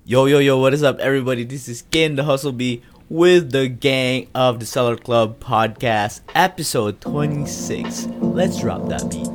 Yo, yo, yo, what is up, everybody? This is Ken, the Hustle Bee, with the gang of the Seller Club podcast, episode 26. Let's drop that beat.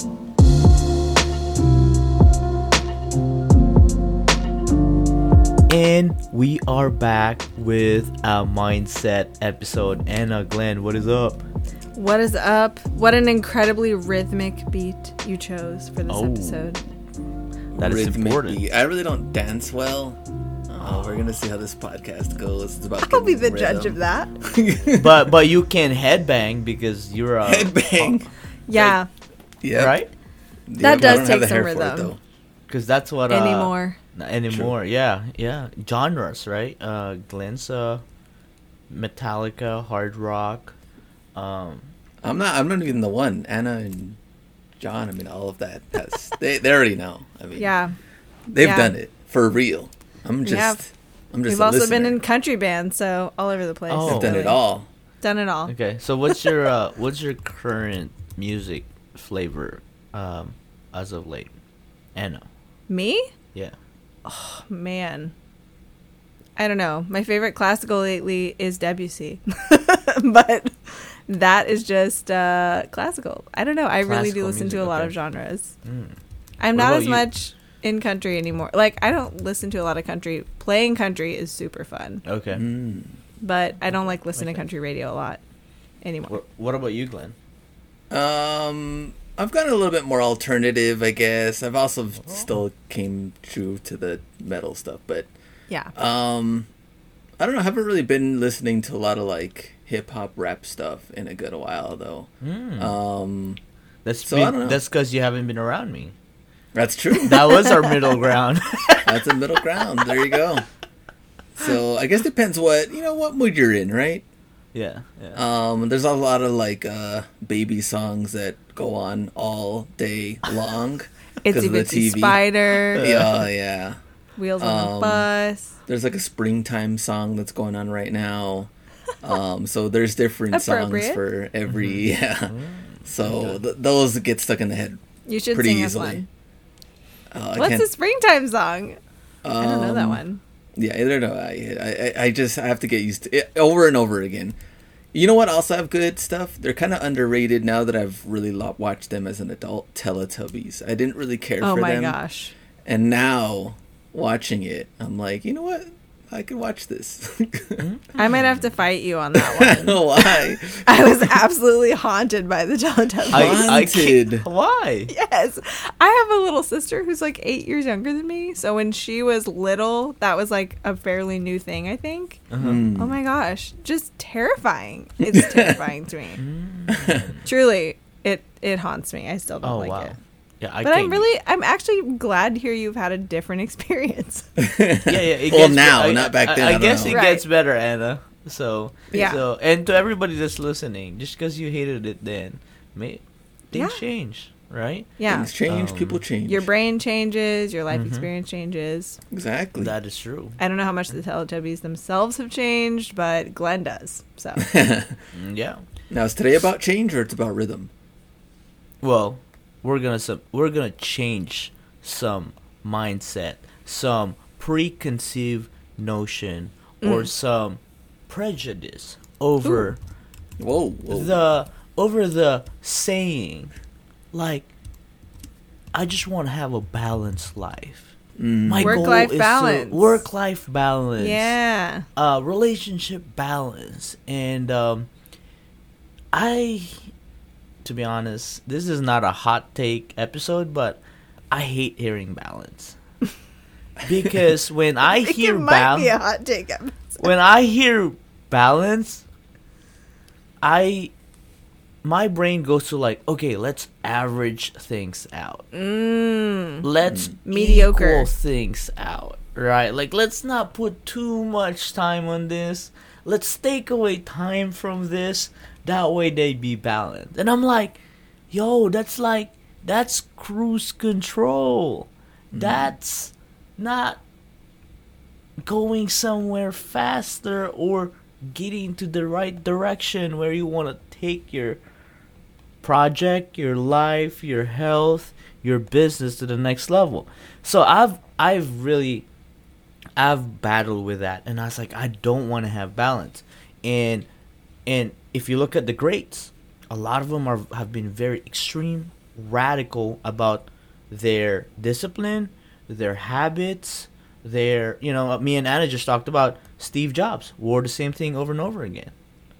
And we are back with our mindset episode. Anna, Glenn, what is up? What is up? What an incredibly rhythmic beat you chose for this episode. That is important. Beat. I really don't dance well. We're gonna see how this podcast goes. It's about I'll be the rhythm. judge of that. but you can headbang because you're a headbang. Yeah. Yeah. Right? That does take some rhythm. Because that's what anymore. True. Yeah. Genres, right? Glenn's Metallica, hard rock. I'm not even the one. Anna and John. I mean, all of that. They already know. I mean, yeah, they've done it for real. I'm just. We've also been in country bands, so all over the place. Oh, I've done it all. Done it all. Okay, so what's your current music flavor as of late? Anna. Me? Yeah. Oh man, I don't know. My favorite classical lately is Debussy, but that is just classical. I don't know. I really do listen to a lot of genres. I'm not as much in country anymore. Like, I don't listen to a lot of country. Playing country is super fun. Okay. But I don't like listening to country radio a lot anymore. What about you, Glenn? I've gotten a little bit more alternative, I guess. I've also still came true to the metal stuff, but yeah. I don't know. I haven't really been listening to a lot of like hip hop rap stuff in a good while though. That's I don't know. That's because you haven't been around me. That's true. That was our middle ground. That's a middle ground. There you go. So I guess it depends what mood you're in, right? Yeah. There's a lot of like baby songs that go on all day long. It's a Bitsy Spider. Yeah. Wheels on the Bus. There's like a springtime song that's going on right now. So there's different songs for every So those get stuck in the head. You should pretty sing easily. us one. What's the springtime song? I don't know that one. Yeah, I don't know. I just have to get used to it over and over again. You know what? Also have good stuff. They're kind of underrated now that I've really watched them as an adult. Teletubbies. I didn't really care for them. Oh my gosh! And now watching it, I'm like, you know what? I could watch this. I might have to fight you on that one. Why? I was absolutely haunted by the Teletubbies. Haunted? Why? Yes. I have a little sister who's like 8 years younger than me. So when she was little, that was like a fairly new thing, I think. Oh my gosh. Just terrifying. It's terrifying to me. Truly, it haunts me. I still don't like it. Yeah, I'm actually glad to hear you've had a different experience. Yeah. Not back then. I guess it gets better, Anna. So, yeah. So, and to everybody that's listening, just because you hated it then, things change, right? Yeah. Things change, people change. Your brain changes, your life experience changes. Exactly. That is true. I don't know how much the Teletubbies themselves have changed, but Glenn does. So. Yeah. Now, is today about change or it's about rhythm? Well, we're gonna change some mindset, some preconceived notion, or some prejudice over the saying, like, I just want to have a balanced life. My work-life balance. Work-life balance. Yeah. Relationship balance, and to be honest, this is not a hot take episode, but I hate hearing balance. Because when I hear balance, be a hot take episode. When I hear balance, my brain goes to like, okay, let's average things out. Let's mediocre equal things out, right? Like, let's not put too much time on this. Let's take away time from this. That way they'd be balanced. And I'm like, yo, that's cruise control. That's not going somewhere faster or getting to the right direction where you want to take your project, your life, your health, your business to the next level. So I've really I've battled with that, and I was like, I don't want to have balance. And if you look at the greats, a lot of them have been very extreme, radical about their discipline, their habits, their, me and Anna just talked about Steve Jobs wore the same thing over and over again.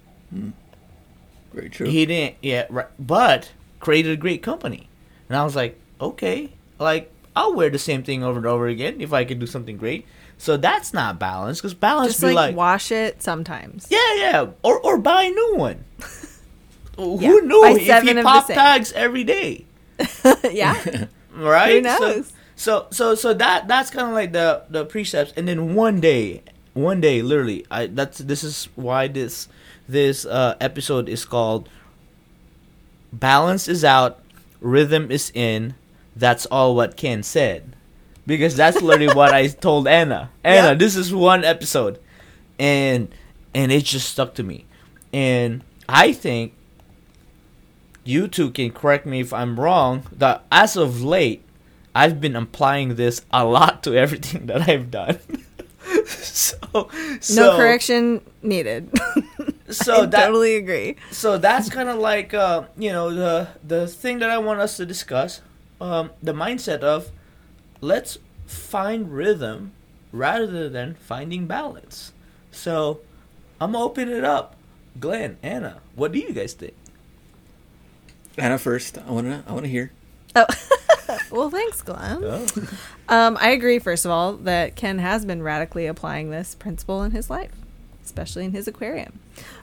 Very true. He didn't, but created a great company. And I was like, okay, like, I'll wear the same thing over and over again if I could do something great. So that's not balance, because balance Just be like like wash it sometimes. yeah, or buy a new one. Yeah, Who knew buy if 7 you of pop the same. tags every day, Yeah. right? Who knows? So that's kind of like the precepts, and then one day, literally, this is why this episode is called "Balance is Out, Rhythm is In." That's all what Ken said. Because that's literally what I told Anna. Anna, this is one episode. And it just stuck to me. And I think you two can correct me if I'm wrong, that as of late, I've been applying this a lot to everything that I've done. so No correction needed. So I totally agree. So that's kind of like, the thing that I want us to discuss. The mindset of, let's find rhythm rather than finding balance. So I'm gonna open it up. Glenn, Anna, what do you guys think? Anna first. I wanna hear. Oh, well, thanks, Glenn. I agree. First of all, that Ken has been radically applying this principle in his life, especially in his aquarium.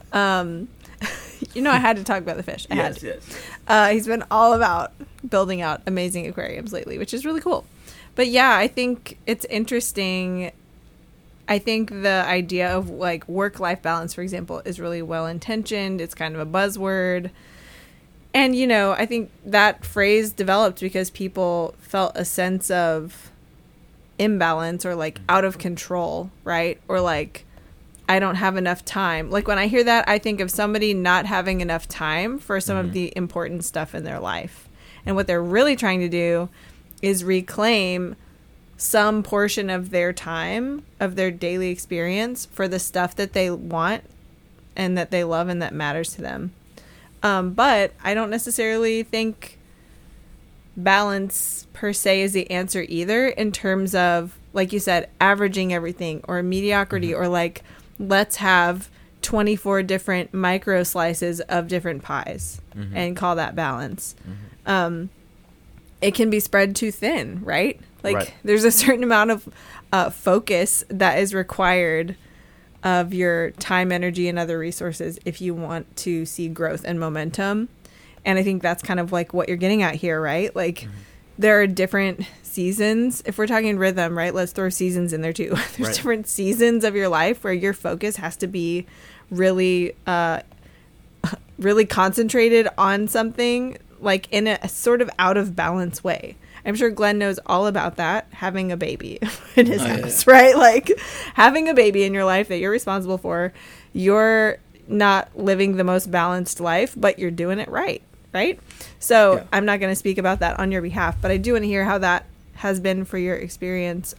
I had to talk about the fish. Yes. He's been all about building out amazing aquariums lately, which is really cool. But yeah, I think it's interesting. I think the idea of like work-life balance, for example, is really well-intentioned. It's kind of a buzzword. And, I think that phrase developed because people felt a sense of imbalance or like out of control, right? Or like, I don't have enough time. Like when I hear that, I think of somebody not having enough time for some of the important stuff in their life. And what they're really trying to do is reclaim some portion of their time, of their daily experience for the stuff that they want and that they love and that matters to them. But I don't necessarily think balance per se is the answer either, in terms of, like you said, averaging everything or mediocrity or like, let's have 24 different micro slices of different pies and call that balance. It can be spread too thin, right? Like there's a certain amount of focus that is required of your time, energy, and other resources if you want to see growth and momentum. And I think that's kind of like what you're getting at here, right? Like there are different seasons. If we're talking rhythm, right? Let's throw seasons in there too. There's different seasons of your life where your focus has to be really, really concentrated on something, like in a sort of out of balance way. I'm sure Glenn knows all about that, having a baby in his house, right? Like having a baby in your life that you're responsible for, you're not living the most balanced life, but you're doing it right? So I'm not going to speak about that on your behalf, but I do want to hear how that has been for your experience.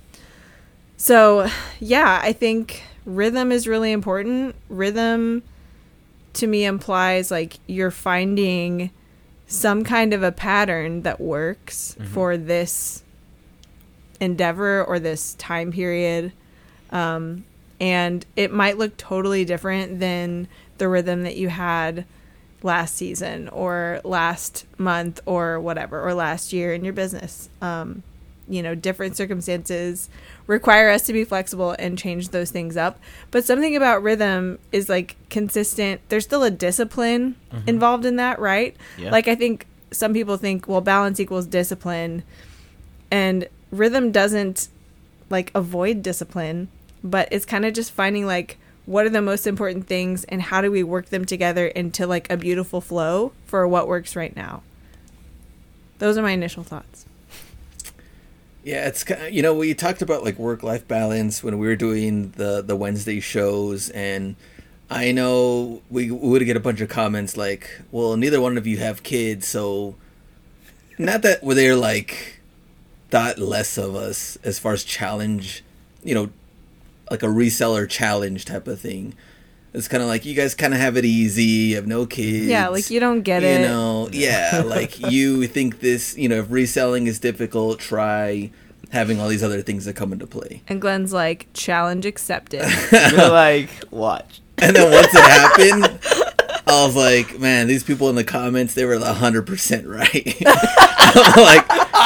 So yeah, I think rhythm is really important. Rhythm to me implies like you're finding some kind of a pattern that works for this endeavor or this time period. And it might look totally different than the rhythm that you had last season or last month or whatever, or last year in your business. Different circumstances require us to be flexible and change those things up. But something about rhythm is like consistent. There's still a discipline involved in that, right? Yeah. Like I think some people think, well, balance equals discipline, and rhythm doesn't like avoid discipline, but it's kind of just finding like, what are the most important things and how do we work them together into like a beautiful flow for what works right now? Those are my initial thoughts. Yeah, it's we talked about like work-life balance when we were doing the Wednesday shows, and I know we would get a bunch of comments like, well, neither one of you have kids, so not that they're like thought less of us as far as challenge like a reseller challenge type of thing. It's kind of like, you guys kind of have it easy. You have no kids. Yeah, like you don't get it. Yeah, like you think this, if reselling is difficult, try having all these other things that come into play. And Glenn's like, challenge accepted. You're like, watch. And then once it happened, I was like, man, these people in the comments, they were 100% right. I'm like,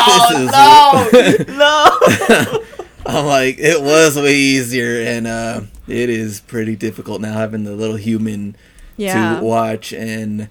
No. I'm like, it was way easier, and it is pretty difficult now having the little human to watch. And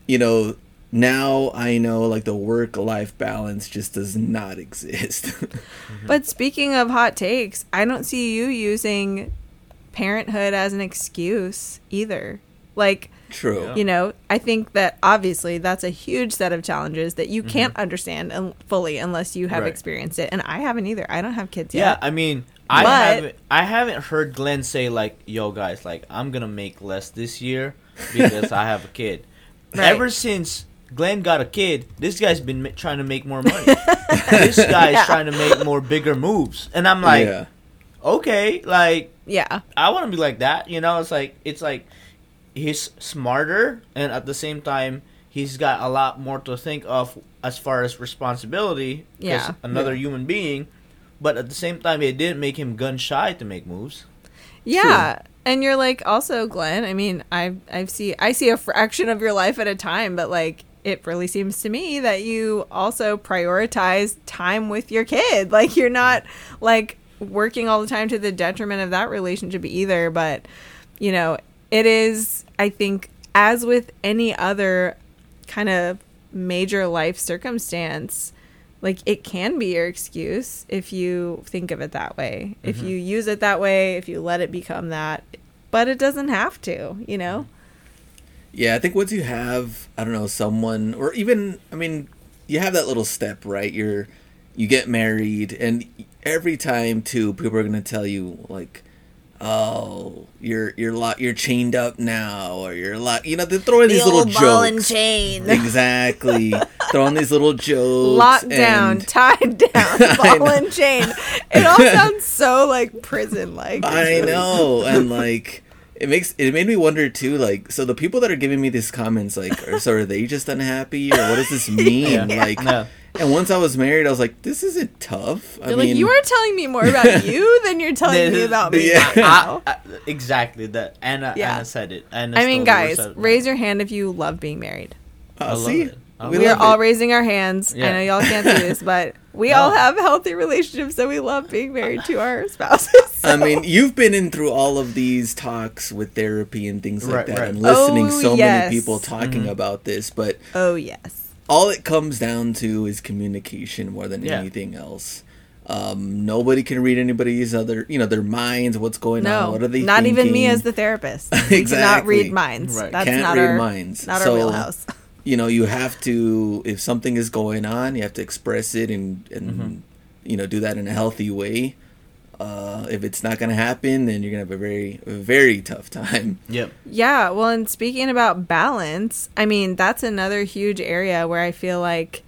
now I know, like, the work-life balance just does not exist. But speaking of hot takes, I don't see you using parenthood as an excuse either. Like, true. I think that obviously that's a huge set of challenges that you can't understand fully unless you have experienced it. And I haven't either. I don't have kids yet. Yeah, I mean, I haven't heard Glenn say, like, yo, guys, like, I'm going to make less this year because I have a kid. Right. Ever since Glenn got a kid, this guy's been trying to make more money. This guy's trying to make more bigger moves. And I'm like, okay, like, I want to be like that. It's like he's smarter, and at the same time, he's got a lot more to think of as far as responsibility as another human being. But at the same time, it didn't make him gun shy to make moves. Yeah. True. And you're like, also, Glenn, I mean, I see a fraction of your life at a time, but like, it really seems to me that you also prioritize time with your kid. Like, you're not like working all the time to the detriment of that relationship either. But, it is, I think, as with any other kind of major life circumstance, like, it can be your excuse if you think of it that way. Mm-hmm. If you use it that way, if you let it become that. But it doesn't have to, Yeah, I think once you have, I don't know, someone, or even, I mean, you have that little step, right? You get married, and every time, too, people are going to tell you, like, oh, you're chained up now, or you're locked. They throw in these little jokes. Ball and chain. Exactly. Throw in these little jokes. Locked down, tied down, ball and chain. It all sounds so like prison-like. I know, and like it made me wonder too. Like, so the people that are giving me these comments, like, are they just unhappy, or what does this mean? Like. No. And once I was married, I was like, this isn't tough. I mean, you are telling me more about you than you're telling me about me. Yeah. Exactly. That Anna said it. I mean, guys, raise your hand if you love being married. See? We are all raising our hands. Yeah. I know y'all can't see this, but we all have healthy relationships, so we love being married to our spouses. So. I mean, you've been in through all of these talks with therapy and things like that, and listening many people talking about this, but... Oh, yes. All it comes down to is communication more than anything else. Nobody can read anybody's their minds, what's going on, what are they not thinking. Even me as the therapist. Exactly. We cannot read minds. Right. That's Can't not read our minds. Not our wheelhouse. You have to, if something is going on, you have to express it and do that in a healthy way. If it's not going to happen, then you're going to have a very tough time. Yep. Yeah. Well, and speaking about balance, I mean, that's another huge area where I feel like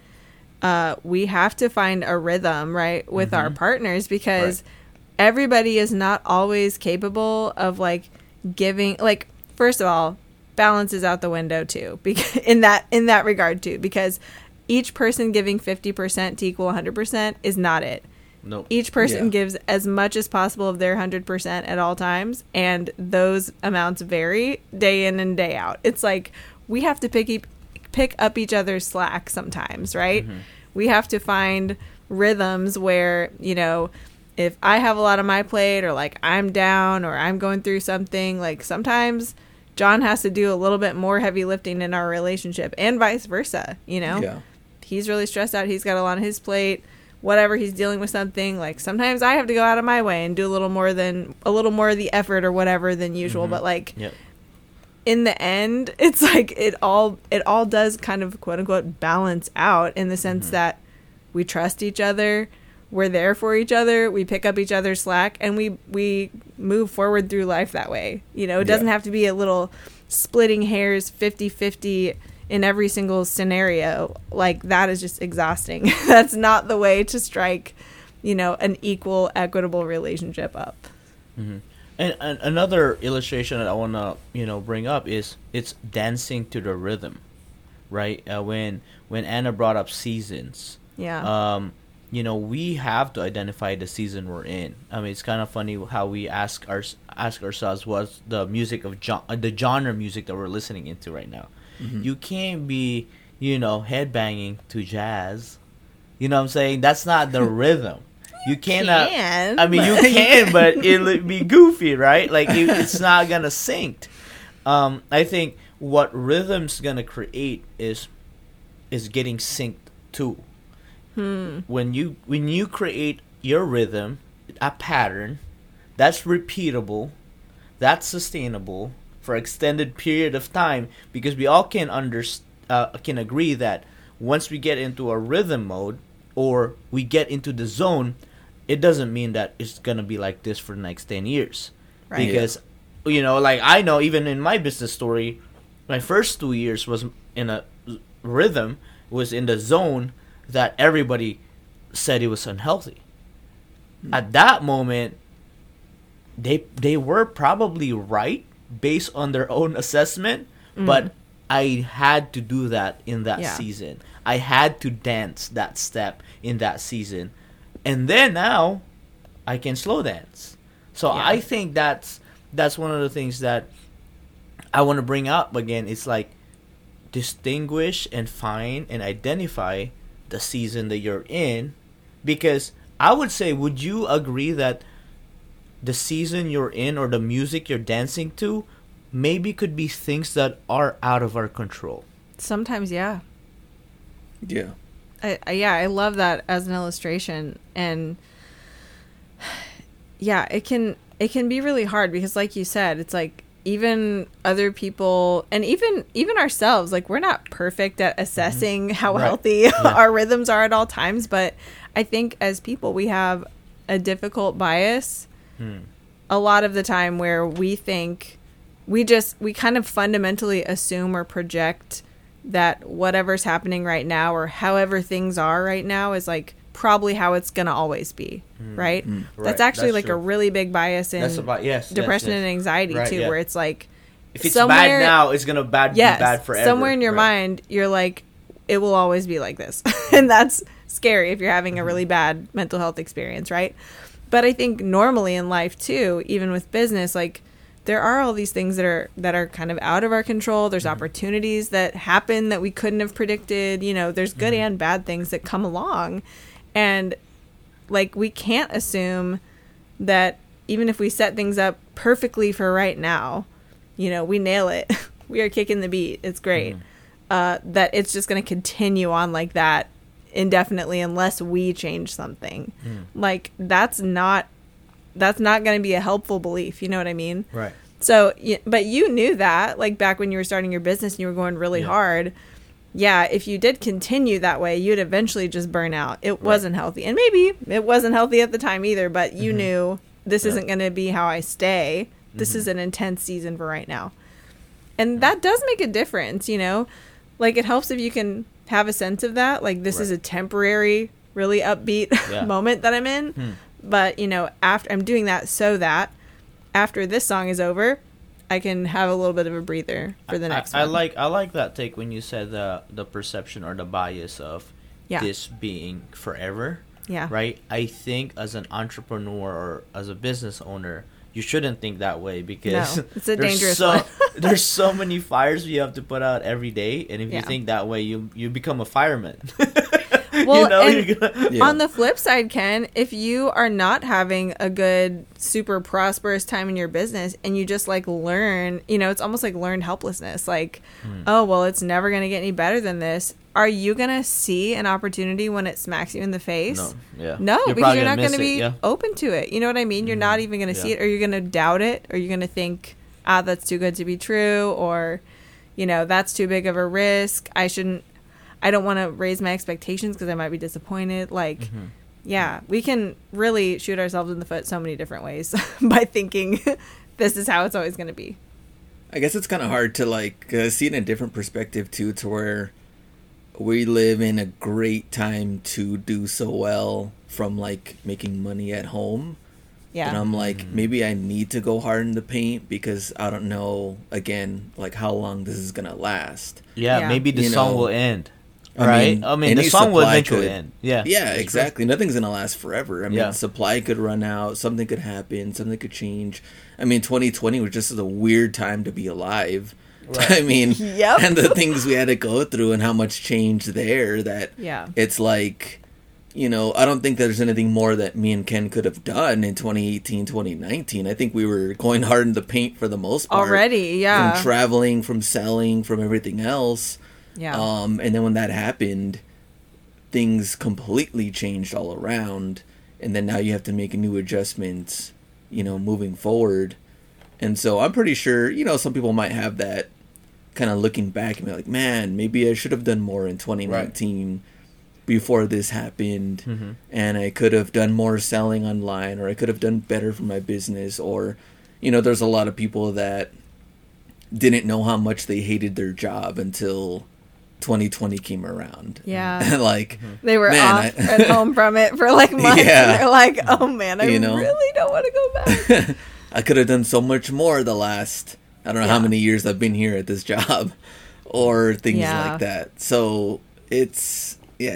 we have to find a rhythm, right, with our partners, because everybody is not always capable of like giving, like, first of all, balance is out the window too, because in that regard too, because each person giving 50% to equal 100% is not it. Nope. Each person gives as much as possible of their 100% at all times, and those amounts vary day in and day out. It's like we have to pick up each other's slack sometimes, right? Mm-hmm. We have to find rhythms where, if I have a lot on my plate, or like I'm down, or I'm going through something, like sometimes John has to do a little bit more heavy lifting in our relationship, and vice versa, Yeah. He's really stressed out. He's got a lot on his plate. Whatever, he's dealing with something, like sometimes I have to go out of my way and do a little more of the effort or whatever than usual. But like in the end, it's like it all does kind of quote unquote balance out in the sense that we trust each other, we're there for each other, we pick up each other's slack, and we move forward through life that way. It doesn't have to be a little splitting hairs 50-50 in every single scenario. Like, that is just exhausting. That's not the way to strike an equal, equitable relationship up. Mm-hmm. And another illustration that I want to, bring up is it's dancing to the rhythm, right? When Anna brought up seasons, Yeah. We have to identify the season we're in. I mean, it's kind of funny how we ask ourselves what's the music of the genre music that we're listening into right now. Mm-hmm. You can't be, headbanging to jazz. You know what I'm saying? That's not the rhythm. You cannot. I mean, you can, but it'll be goofy, right? Like it's not gonna sync. I think what rhythm's gonna create is getting synced too. When you create your rhythm, a pattern that's repeatable, that's sustainable for extended period of time, because we all can agree that once we get into a rhythm mode or we get into the zone, it doesn't mean that it's gonna be like this for the next 10 years. Right. Because like I know even in my business story, my first 2 years was in a rhythm, was in the zone that everybody said it was unhealthy. At that moment, they were probably right based on their own assessment, but I had to do that in that season. I had to dance that step in that season. And then now I can slow dance. So I think that's one of the things that I want to bring up again. It's like distinguish and find and identify the season that you're in, because I would say, would you agree that the season you're in or the music you're dancing to maybe could be things that are out of our control? Sometimes, yeah. Yeah. I love that as an illustration. And yeah, it can be really hard because, like you said, it's like even other people and even ourselves, like we're not perfect at assessing how healthy our rhythms are at all times. But I think as people, we have a difficult bias a lot of the time where we think we kind of fundamentally assume or project that whatever's happening right now or however things are right now is like probably how it's going to always be, right? That's actually like true. A really big bias in depression and anxiety too, where it's like if it's bad now, it's going to be bad forever. Somewhere in your mind, you're like, it will always be like this. And that's scary if you're having a really bad mental health experience, right? But I think normally in life too, even with business, like there are all these things that are kind of out of our control. There's opportunities that happen that we couldn't have predicted. There's good and bad things that come along. And like we can't assume that even if we set things up perfectly for right now, we nail it. We are kicking the beat. It's great. That it's just going to continue on like that indefinitely unless we change something. Like that's not going to be a helpful belief. You know what I mean? Right. So, but you knew that, like back when you were starting your business and you were going really hard. Yeah, if you did continue that way, you'd eventually just burn out. It wasn't healthy. And maybe it wasn't healthy at the time either, but you knew this isn't going to be how I stay. This is an intense season for right now. And that does make a difference, Like it helps if you can have a sense of that. Like this is a temporary, really upbeat moment that I'm in. But, after I'm doing that so that after this song is over, I can have a little bit of a breather for the next one. I like that take when you said the perception or the bias of this being forever. Yeah. Right? I think as an entrepreneur or as a business owner, you shouldn't think that way because it's a dangerous one. There's so many fires you have to put out every day, and if you think that way, you become a fireman. Well, on the flip side, Ken, if you are not having a good, super prosperous time in your business and you just like learn, it's almost like learned helplessness. Like, oh, well, it's never going to get any better than this. Are you going to see an opportunity when it smacks you in the face? No, because you're not going to be open to it. You know what I mean? You're not even going to see it, or you're going to doubt it, or you're going to think, that's too good to be true, or, that's too big of a risk. I don't want to raise my expectations because I might be disappointed. Like, we can really shoot ourselves in the foot so many different ways by thinking this is how it's always going to be. I guess it's kind of hard to see it in a different perspective too, to where we live in a great time to do so well from like making money at home. Yeah. And I'm like, maybe I need to go hard in the paint because I don't know, again, like how long this is gonna last. Yeah, maybe the You song know, will end. I Right? mean, I mean, any the song will supply eventually could- end. Yeah. Yeah, That's exactly. Nothing's gonna last forever. I mean, Yeah. supply could run out. Something could happen. Something could change. I mean, 2020 was just a weird time to be alive. Right. I mean, Yep. and the things we had to go through and how much change there that Yeah. it's like, you know, I don't think there's anything more that me and Ken could have done in 2018, 2019. I think we were going hard in the paint for the most part. Already, yeah. From traveling, from selling, from everything else. Yeah. And then when that happened, things completely changed all around. And then now you have to make new adjustments, you know, moving forward. And so I'm pretty sure, you know, some people might have that kind of looking back and be like, man, maybe I should have done more in 2019 before this happened. Mm-hmm. And I could have done more selling online, or I could have done better for my business. Or, you know, there's a lot of people that didn't know how much they hated their job until 2020 came around. Yeah. And like, They were man, off at home from it for like months. Yeah. And they're like, oh man, I You know? really don't want to go back. I could have done so much more the last, I don't know how Yeah. many years I've been here at this job, or things Yeah. like that. So it's,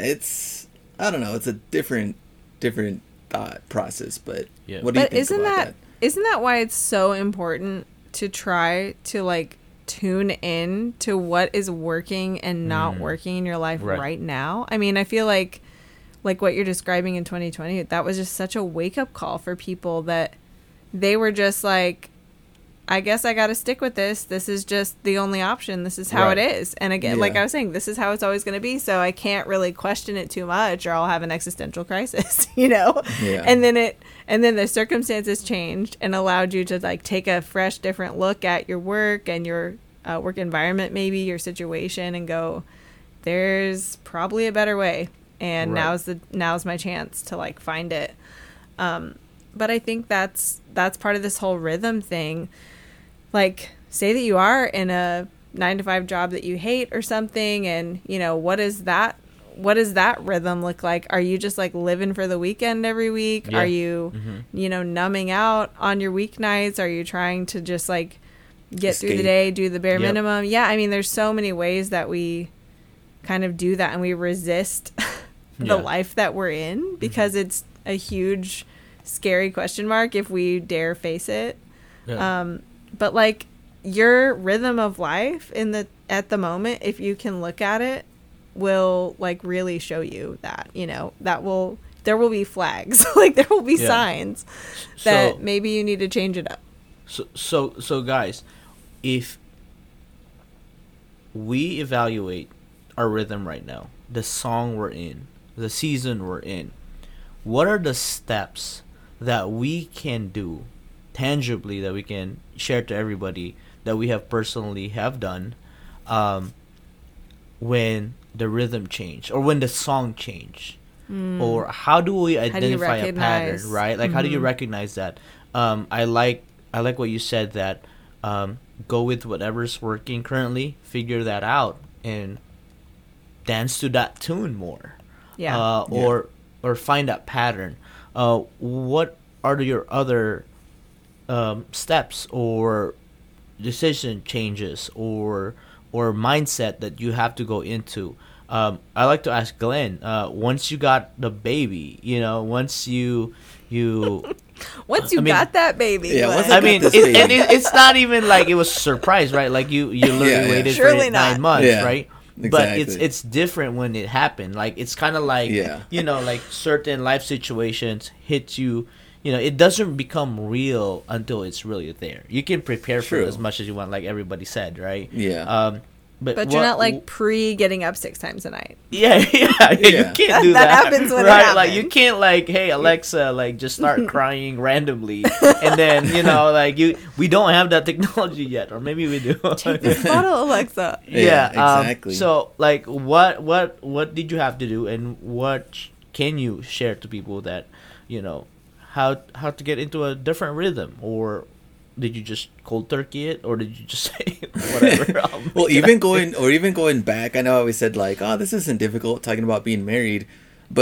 I don't know, it's a different thought process, but Yeah. what do you But think isn't about that isn't that why it's so important to try to like tune in to what is working and not working in your life Right. right now? I mean, I feel like what you're describing in 2020, that was just such a wake up call for people that they were just like, I guess I got to stick with this. This is just the only option. This is how Right. it is. And again, Yeah. like I was saying, this is how it's always going to be. So I can't really question it too much or I'll have an existential crisis, you know? Yeah. And then the circumstances changed and allowed you to like take a fresh, different look at your work and your work environment, maybe your situation, and go, there's probably a better way. And Right. now's my chance to like find it. But I think that's part of this whole rhythm thing. Like, say that you are in a 9-to-5 job that you hate or something, and you know, what does that rhythm look like? Are you just like living for the weekend every week? Yeah. Are you you know, numbing out on your weeknights? Are you trying to just like get through the Escape. day, do the bare Yep. minimum? Yeah, I mean, there's so many ways that we kind of do that, and we resist the Yeah. life that we're in because it's a huge scary question mark if we dare face it. Yeah. But like your rhythm of life at the moment, if you can look at it, will like really show you that, you know, there will be flags, like there will be Yeah. signs that So- maybe you need to change it up. So guys, if we evaluate our rhythm right now, the song we're in, the season we're in, what are the steps that we can do tangibly, that we can share to everybody, that we have personally have done when the rhythm changed or when the song changed? Or how do we do you identify a pattern, recognize? right? Like, how do you recognize that? I like what you said, that go with whatever's working currently, figure that out, and dance to that tune more. Yeah. Or find that pattern. What are your other steps or decision changes or mindset that you have to go into? I like to ask Glenn, once you got the baby, you know, once you Once you I mean- got that baby, Yeah, like- once I got mean, this it, baby. and it's not even like it was a surprise, right? Like you literally Yeah, yeah. waited Surely for not. 9 months, Yeah, right? But exactly. it's different when it happened. Like, it's kind of like, Yeah. you know, like certain life situations hit you. You know, it doesn't become real until it's really there. You can prepare for it True. as much as you want, like everybody said, right? Yeah. but you're not like getting up 6 times a night. Yeah, you Yeah. can't do That that. happens when it right? Like, you happens. can't like, hey Alexa, like just start crying randomly, and then you know, like we don't have that technology yet, or maybe we do. Take this bottle, Alexa. Yeah, exactly. So, like, what did you have to do, and what can you share to people that, you know, how to get into a different rhythm, or did you just cold turkey it, or did you just say whatever? Well, even going back, I know I always said like, oh, this isn't difficult talking about being married, but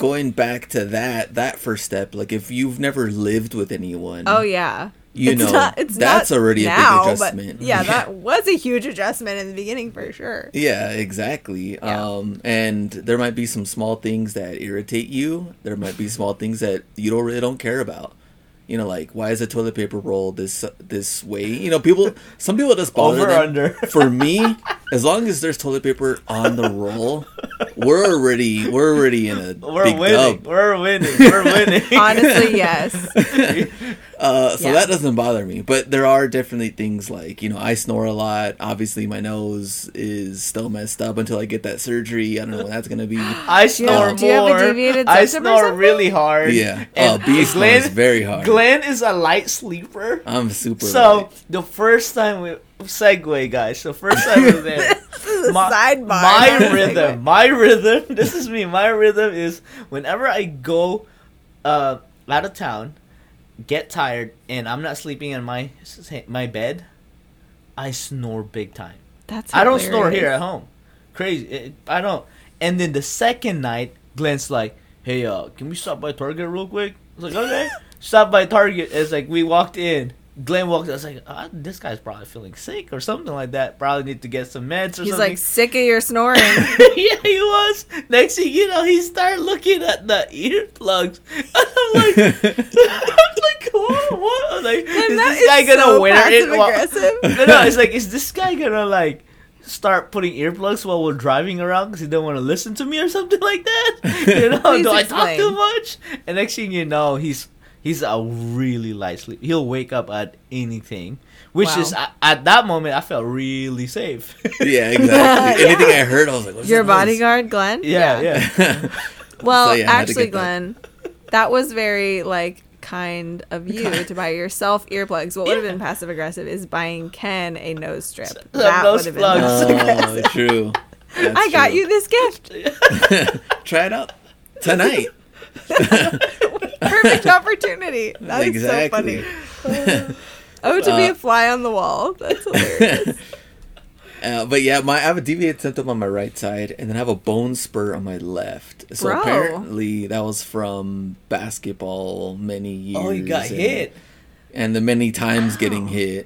going back to that first step, like if you've never lived with anyone, Oh yeah. It's that's already now, a big adjustment. But yeah, that was a huge adjustment in the beginning for sure. Yeah, exactly. Yeah. And there might be some small things that irritate you. There might be small things that you don't care about. Like, why is the toilet paper roll this way? Some people just bother Over, them. under. For me, as long as there's toilet paper on the roll, we're already in a big winning. dub. We're winning. Honestly, yes. So that doesn't bother me. But there are definitely things like, I snore a lot. Obviously, my nose is still messed up until I get that surgery. I don't know when that's going to be. I snore more. Do you have a deviated I septum or snore something? really hard. Yeah. And B snores very hard. Glenn is a light sleeper. I'm super So, light. the first time segue, guys. So, first time we were there. Sidebar. My rhythm, this is me. My rhythm is whenever I go out of town, get tired, and I'm not sleeping in my bed, I snore big time. That's I don't hilarious. snore here at home. Crazy. I don't. And then the second night, Glenn's like, "Hey, can we stop by Target real quick?" I was like, "Okay." Stop by Target. It's like we walked in. Glenn walked in. I was like, this guy's probably feeling sick or something like that. Probably need to get some meds or He's something. like sick of your snoring. Yeah, he was. Next thing you know, he started looking at the earplugs. I'm like, what? I'm like, is that this guy is gonna so wear it? passive-aggressive. No, it's like, is this guy gonna like start putting earplugs while we're driving around because he don't want to listen to me or something like that? Please Do I talk explain. too much? And next thing you know, he's a really light sleep. He'll wake up at anything, which Wow. is at that moment I felt really safe. Yeah, exactly. Anything I heard, I was like, what's Your that noise? bodyguard, Glenn? yeah. Well, So, yeah, I had to actually, get that. Glenn, that was very kind of you to buy yourself earplugs. What would have been passive aggressive is buying Ken a nose strip. That nose would have been plugs. passive aggressive. Oh, true. That's I got true. you this gift. Try it out tonight. Perfect opportunity. That is Exactly. so funny. Oh, to be a fly on the wall. That's hilarious. But yeah, I have a deviated septum on my right side, and then I have a bone spur on my left. So Bro. apparently that was from basketball many years. Oh, you got and- hit. and the many times getting hit.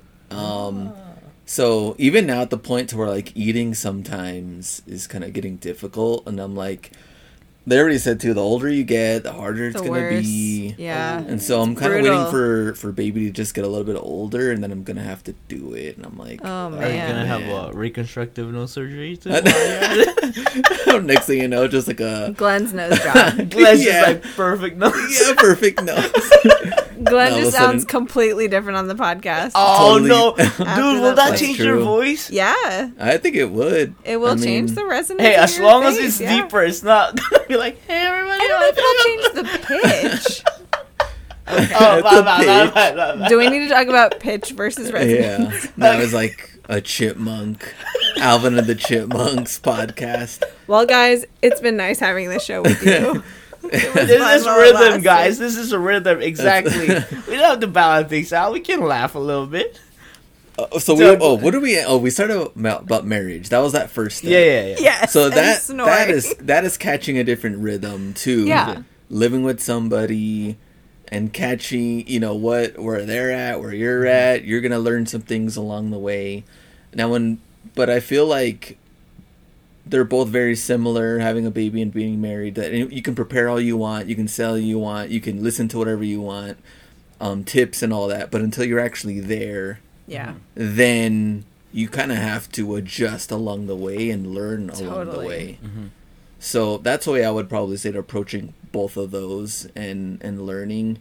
So even now at the point to where like eating sometimes is kind of getting difficult, and I'm like, they already said too, the older you get, the harder it's The gonna worse. be. Yeah. And so I'm kind of Brutal. waiting for baby to just get a little bit older, and then I'm gonna have to do it. And I'm like, Oh, Are you man. gonna have Man. a reconstructive nose surgery too? next thing you know, just like a Glenn's nose job. Glenn's Yeah. just like perfect nose. yeah, perfect nose. Glenn All of just a sudden- sounds completely different on the podcast. Oh Totally. no, After dude! Will that that point. change That's your true. voice? Yeah. I think it would. It will I change mean, the resonance. Hey, in as your long as face, it's yeah. deeper, it's not gonna be like, hey everybody. I don't know if it'll change the pitch. Oh, It's a pitch. Do we need to talk about pitch versus resonance? Yeah, that was like a chipmunk, Alvin and the Chipmunks podcast. Well, guys, it's been nice having this show with you. This fun is while it rhythm, lasted. guys. This is a rhythm. Exactly. We don't have to balance things out. We can laugh a little bit. So what do we? Oh, we started about marriage. That was that first step. Yeah. Yes. So and that snoring. that is catching a different rhythm too. Yeah. Living with somebody and catching, where they're at, where you're at. You're gonna learn some things along the way. But I feel like they're both very similar, having a baby and being married. That you can prepare all you want, you can say all you want, you can listen to whatever you want, tips and all that. But until you're actually there, Yeah. then you kind of have to adjust along the way and learn along the Totally. way. So that's the way I would probably say to approaching both of those and learning.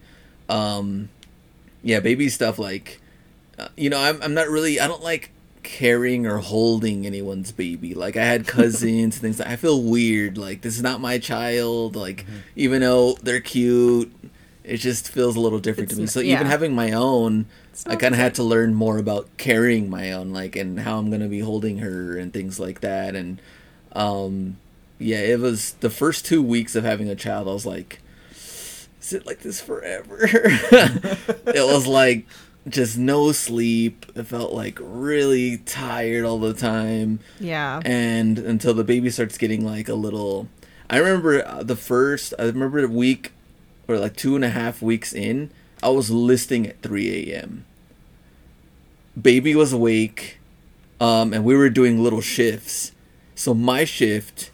Baby stuff like, I'm not really, I don't like carrying or holding anyone's baby. Like I had cousins and things like I feel weird. Like this is not my child. Like even though they're cute, it just feels a little different to me. So even yeah. having my own, I not kind the of had to learn more about carrying my own, like, and how I'm gonna be holding her and things like that. And it was the first 2 weeks of having a child. I was like, is it like this forever? It was like just no sleep. It felt like really tired all the time. Yeah. And until the baby starts getting like a little, I remember I remember a week or like 2.5 weeks in, I was listing at 3 a.m. Baby was awake, and we were doing little shifts. So my shift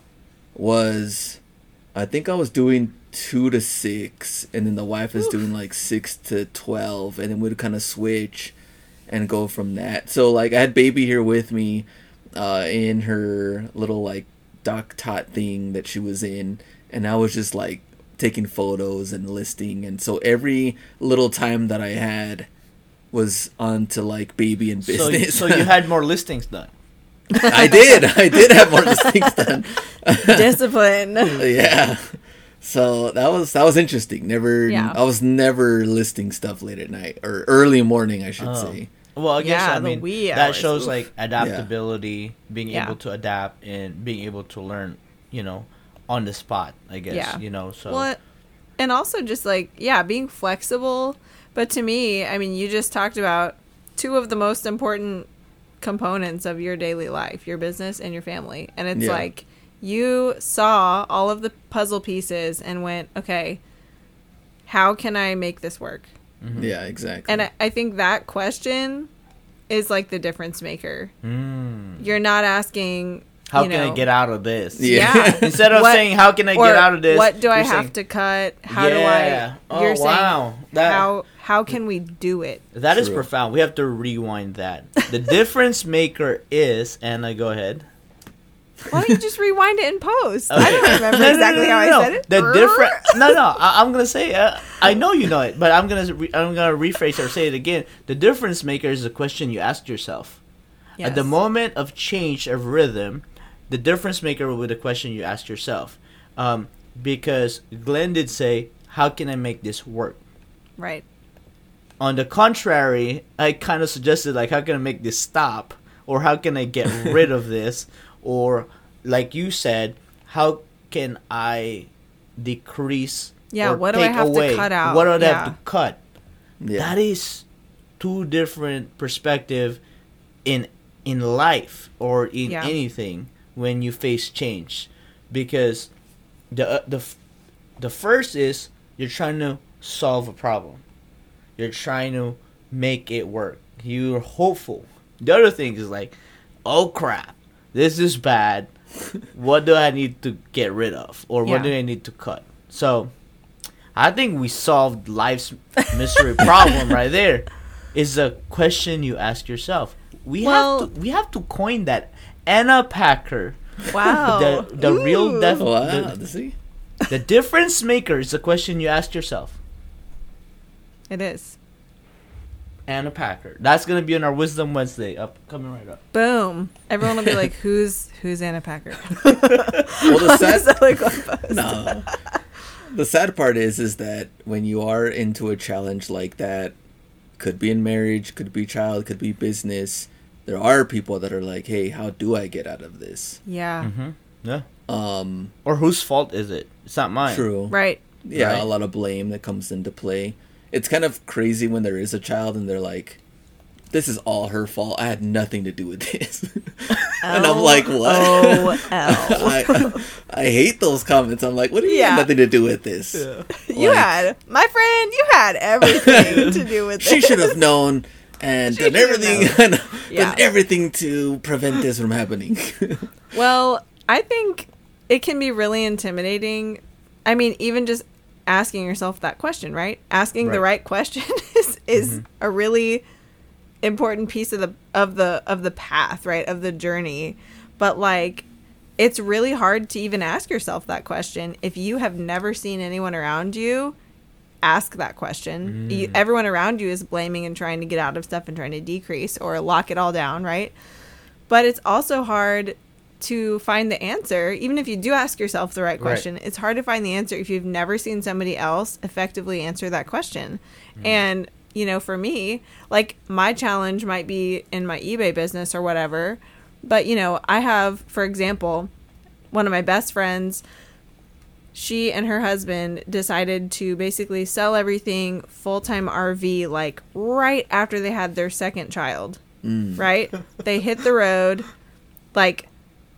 was, I think I was doing 2 to 6, and then the wife is doing like 6 to 12, and then we'd kind of switch and go from that. So like I had baby here with me, in her little like doc tot thing that she was in, and I was just like taking photos and listing, and so every little time that I had was on to like baby and business. So you had more listings done. I did have more listings done. Discipline. Yeah. So that was interesting. Yeah. I was never listing stuff late at night or early morning, I should say. Well, I guess Yeah, I the mean wee that hours, shows oof. like adaptability, being Yeah. able to adapt and being able to learn, on the spot. I guess Yeah. So Well, and also just like, being flexible. But to me, I mean, you just talked about two of the most important components of your daily life, your business and your family. And it's Yeah. like you saw all of the puzzle pieces and went, okay, how can I make this work? Yeah, exactly. And I think that question is like the difference maker. Mm. You're not asking, How can I get out of this? Yeah. Instead of What- saying how can I or get out of this? what do I you're have saying, to cut? How do Yeah. I? Oh, You're saying wow. how can we do it? That is True. profound. We have to rewind that. The difference maker is, and I go ahead. Why don't you just rewind it in post? I Okay. don't remember exactly how I said it. The different. No. I'm gonna say. I know you know it, but I'm gonna rephrase or say it again. The difference maker is the question you ask yourself. At the Yes. moment of change of rhythm, the difference maker will be the question you ask yourself. Because Glenn did say, "How can I make this work?" Right. On the contrary, I kind of suggested like, how can I make this stop? Or how can I get rid of this? Or like you said, how can I decrease Yeah, or what do I take have to away? cut out? What do I have Yeah. to cut? Yeah. That is two different perspective in life or in Yeah. anything when you face change. Because the first is you're trying to solve a problem. You're trying to make it work. You're hopeful. The other thing is like, oh crap, this is bad. What do I need to get rid of? Or what Yeah. do I need to cut? So, I think we solved life's mystery problem right there. Is a question you ask yourself. We have to coin that. Anna Packer. Wow. The real Ooh. Wow, see? the difference maker is the question you ask yourself. It is. Anna Packer. That's gonna be on our Wisdom Wednesday coming right up. Boom. Everyone will be like, who's Anna Packer? Well, the sad So, like, one post. no. The sad part is that when you are into a challenge like that, could be in marriage, could be child, could be business, there are people that are like, hey, how do I get out of this? Yeah. Mm-hmm. Yeah. Um, Or whose fault is it? It's not mine. true. Right. Yeah, Right. a lot of blame that comes into play. It's kind of crazy when there is a child and they're like, this is all her fault. I had nothing to do with this. And I'm like, what? Oh, I hate those comments. I'm like, what do you Yeah. have nothing to do with this? You Like, had, my friend, you had everything to do with She it. should have known and She done should have everything, Yeah. done everything to prevent this from happening. Well, I think it can be really intimidating. I mean, even just asking yourself that question, right? Asking the Right. right question is a really important piece of the path, right? Of the journey. But like, it's really hard to even ask yourself that question if you have never seen anyone around you ask that question. Everyone around you is blaming and trying to get out of stuff and trying to decrease or lock it all down, right? But it's also hard to find the answer. Even if you do ask yourself the right question, it's hard to find the answer if you've never seen somebody else effectively answer that question. And, you know, for me, like, my challenge might be in my eBay business or whatever. But, you know, I have, for example, one of my best friends, she and her husband decided to basically sell everything full-time RV, like, right after they had their second child. Right? They hit the road, like,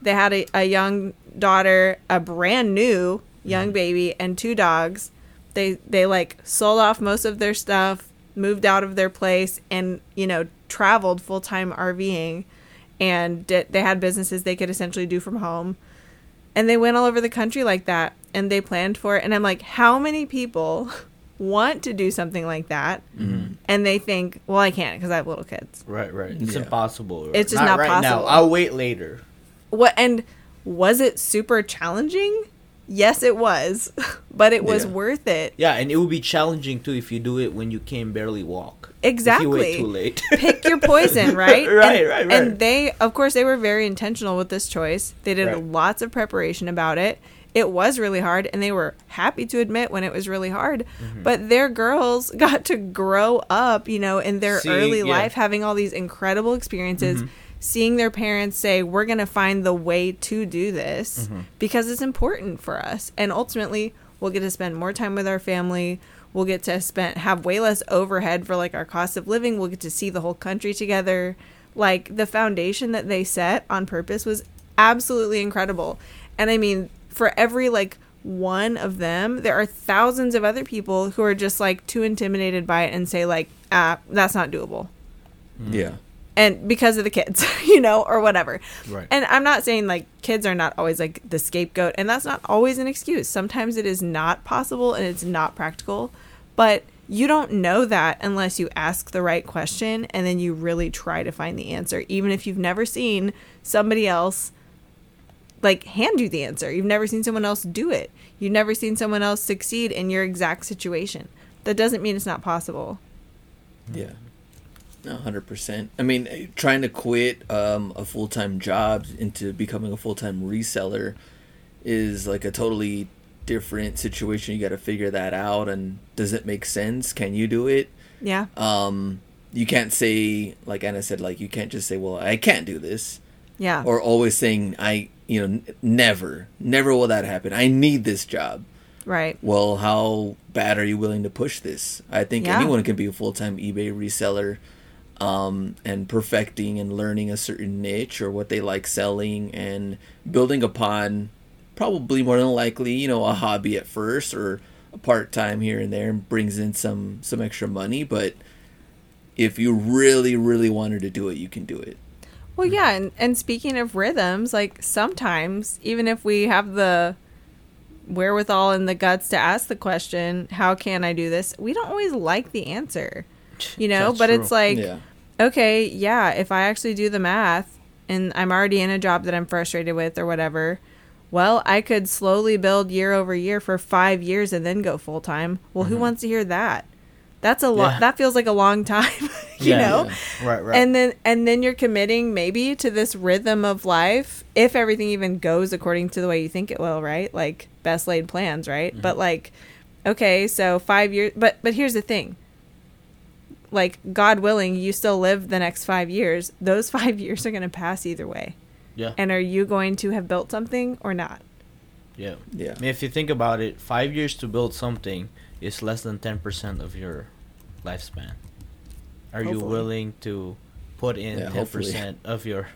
They had a young daughter, a brand new young baby, and 2 dogs. They like sold off most of their stuff, moved out of their place, and, you know, traveled full-time RVing, and they had businesses they could essentially do from home. And they went all over the country like that, and they planned for it. And I'm like, how many people want to do something like that, and they think, well, I can't because I have little kids. Right. It's Yeah. impossible. It's just not right possible. now. I'll wait later. What, and was it super challenging? Yes, it was, but it was Yeah. worth it. Yeah, and it would be challenging too if you do it when you can barely walk. Exactly. If you wait too late. Pick your poison, right? Right. And they, of course, they were very intentional with this choice. They did Right. lots of preparation about it. It was really hard, and they were happy to admit when it was really hard. But their girls got to grow up, you know, in their early life, having all these incredible experiences, seeing their parents say, we're going to find the way to do this because it's important for us. And ultimately, we'll get to spend more time with our family. We'll get to have way less overhead for like our cost of living. We'll get to see the whole country together. Like, the foundation that they set on purpose was absolutely incredible. And I mean, for every like one of them, there are thousands of other people who are just like too intimidated by it and say like, that's not doable. Yeah. And because of the kids, you know, or whatever. Right. And I'm not saying like kids are not always like the scapegoat, and that's not always an excuse. Sometimes it is not possible and it's not practical, but you don't know that unless you ask the right question and then you really try to find the answer, even if you've never seen somebody else like hand you the answer. You've never seen someone else do it. You've never seen someone else succeed in your exact situation. That doesn't mean it's not possible. Yeah. 100%. I mean, trying to quit a full-time job into becoming a full-time reseller is like a totally different situation. You got to figure that out. And does it make sense? Can you do it? Yeah. You can't say, like Anna said, like you can't just say, well, I can't do this. Yeah. Or always saying, never will that happen. I need this job. Right. Well, how bad are you willing to push this? I think anyone can be a full-time eBay reseller, and perfecting and learning a certain niche or what they like selling and building upon, probably more than likely, a hobby at first or a part-time here and there, and brings in some extra money. But if you really, really wanted to do it, you can do it. Well, yeah, and speaking of rhythms, like sometimes, even if we have the wherewithal and the guts to ask the question, how can I do this? We don't always like the answer, That's but true. it's like, Yeah. okay, yeah, if I actually do the math and I'm already in a job that I'm frustrated with or whatever, well, I could slowly build year over year for 5 years and then go full time. Well, who wants to hear that? That's a lot. Yeah. That feels like a long time, you know? Right. And then you're committing maybe to this rhythm of life if everything even goes according to the way you think it will, right? Like best laid plans, right? But like, okay, so 5 years, but here's the thing. Like, God willing, you still live the next 5 years. Those 5 years are going to pass either way. Yeah. And are you going to have built something or not? Yeah. Yeah. I mean, if you think about it, 5 years to build something is less than 10% of your lifespan. Are you Hopefully. willing to put in Yeah, 10% of your...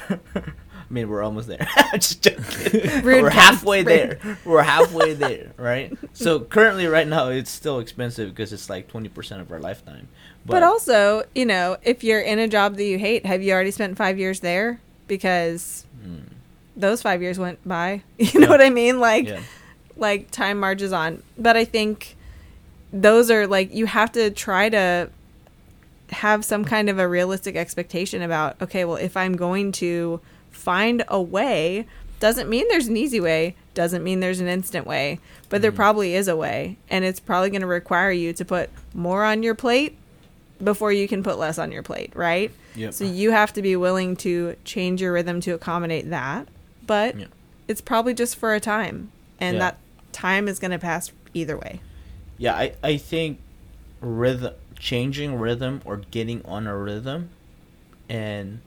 I mean, we're almost there. Just joking. Rude We're Ken. halfway Rude. there. We're halfway there, right? So currently, right now, it's still expensive because it's like 20% of our lifetime. But also, if you're in a job that you hate, have you already spent 5 years there? Because those 5 years went by. You know Yeah. what I mean? Yeah. Like time marches on. But I think those are like, you have to try to have some kind of a realistic expectation about, okay, well, if I'm going to find a way, doesn't mean there's an easy way, doesn't mean there's an instant way, but there probably is a way, and it's probably going to require you to put more on your plate before you can put less on your plate, right? Yep. So you have to be willing to change your rhythm to accommodate that, but Yep. it's probably just for a time, and Yeah. that time is going to pass either way. Yeah, I think changing rhythm or getting on a rhythm and,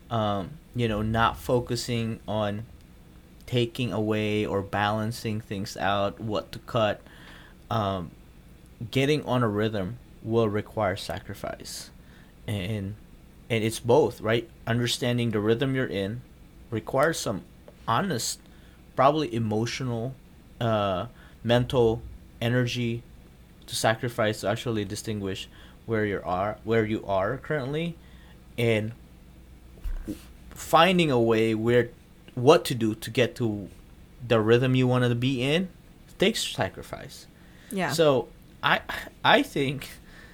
not focusing on taking away or balancing things out, what to cut, getting on a rhythm will require sacrifice. And it's both, right? Understanding the rhythm you're in requires some honest, probably emotional, mental energy to sacrifice to actually distinguish where you are currently, and finding a way what to do to get to the rhythm you want to be in takes sacrifice. Yeah. So I think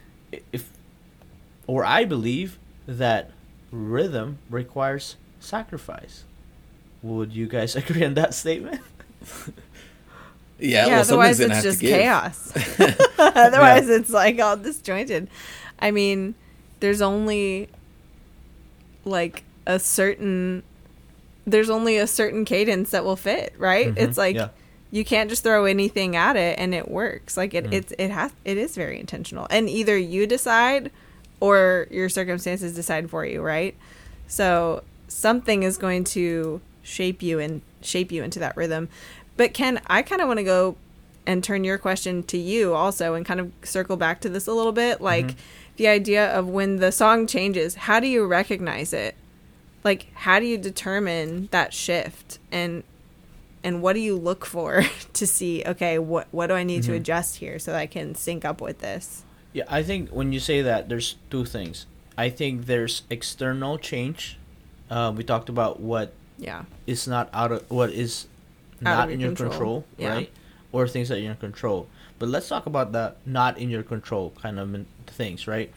I believe that rhythm requires sacrifice. Would you guys agree on that statement? Yeah, well, otherwise it's just chaos. Otherwise it's like all disjointed. I mean, there's only like a certain cadence that will fit, right? Mm-hmm. It's like you can't just throw anything at it and it works. Like it is very intentional. And either you decide or your circumstances decide for you, right? So something is going to shape you into that rhythm. But Ken, I kind of want to go and turn your question to you also and kind of circle back to this a little bit. Like the idea of when the song changes, how do you recognize it? Like, how do you determine that shift? And what do you look for to see, okay, what do I need to adjust here so that I can sync up with this? Yeah, I think when you say that, there's two things. I think there's external change. We talked about what is not in your control, right? Or things that you're in control. But let's talk about the not in your control kind of things, right?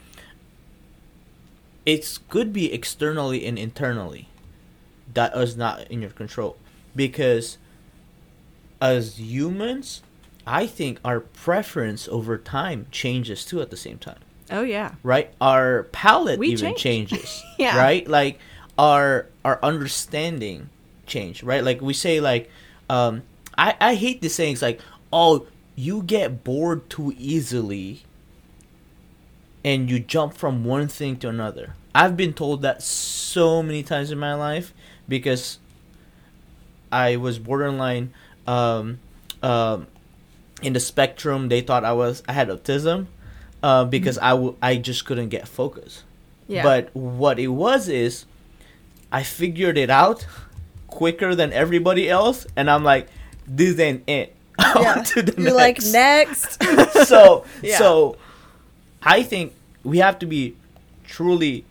It could be externally and internally that is not in your control. Because as humans, I think our preference over time changes too at the same time. Oh, yeah. Right? Our palate changes. Yeah. Right? Like our understanding change, right? Like we say like, I hate these sayings like, oh, you get bored too easily and you jump from one thing to another. I've been told that so many times in my life because I was borderline in the spectrum. They thought I had autism because I just couldn't get focus. Yeah. But what it was is I figured it out quicker than everybody else, and I'm like, this ain't it. Yeah. You're like, next. So I think we have to be truly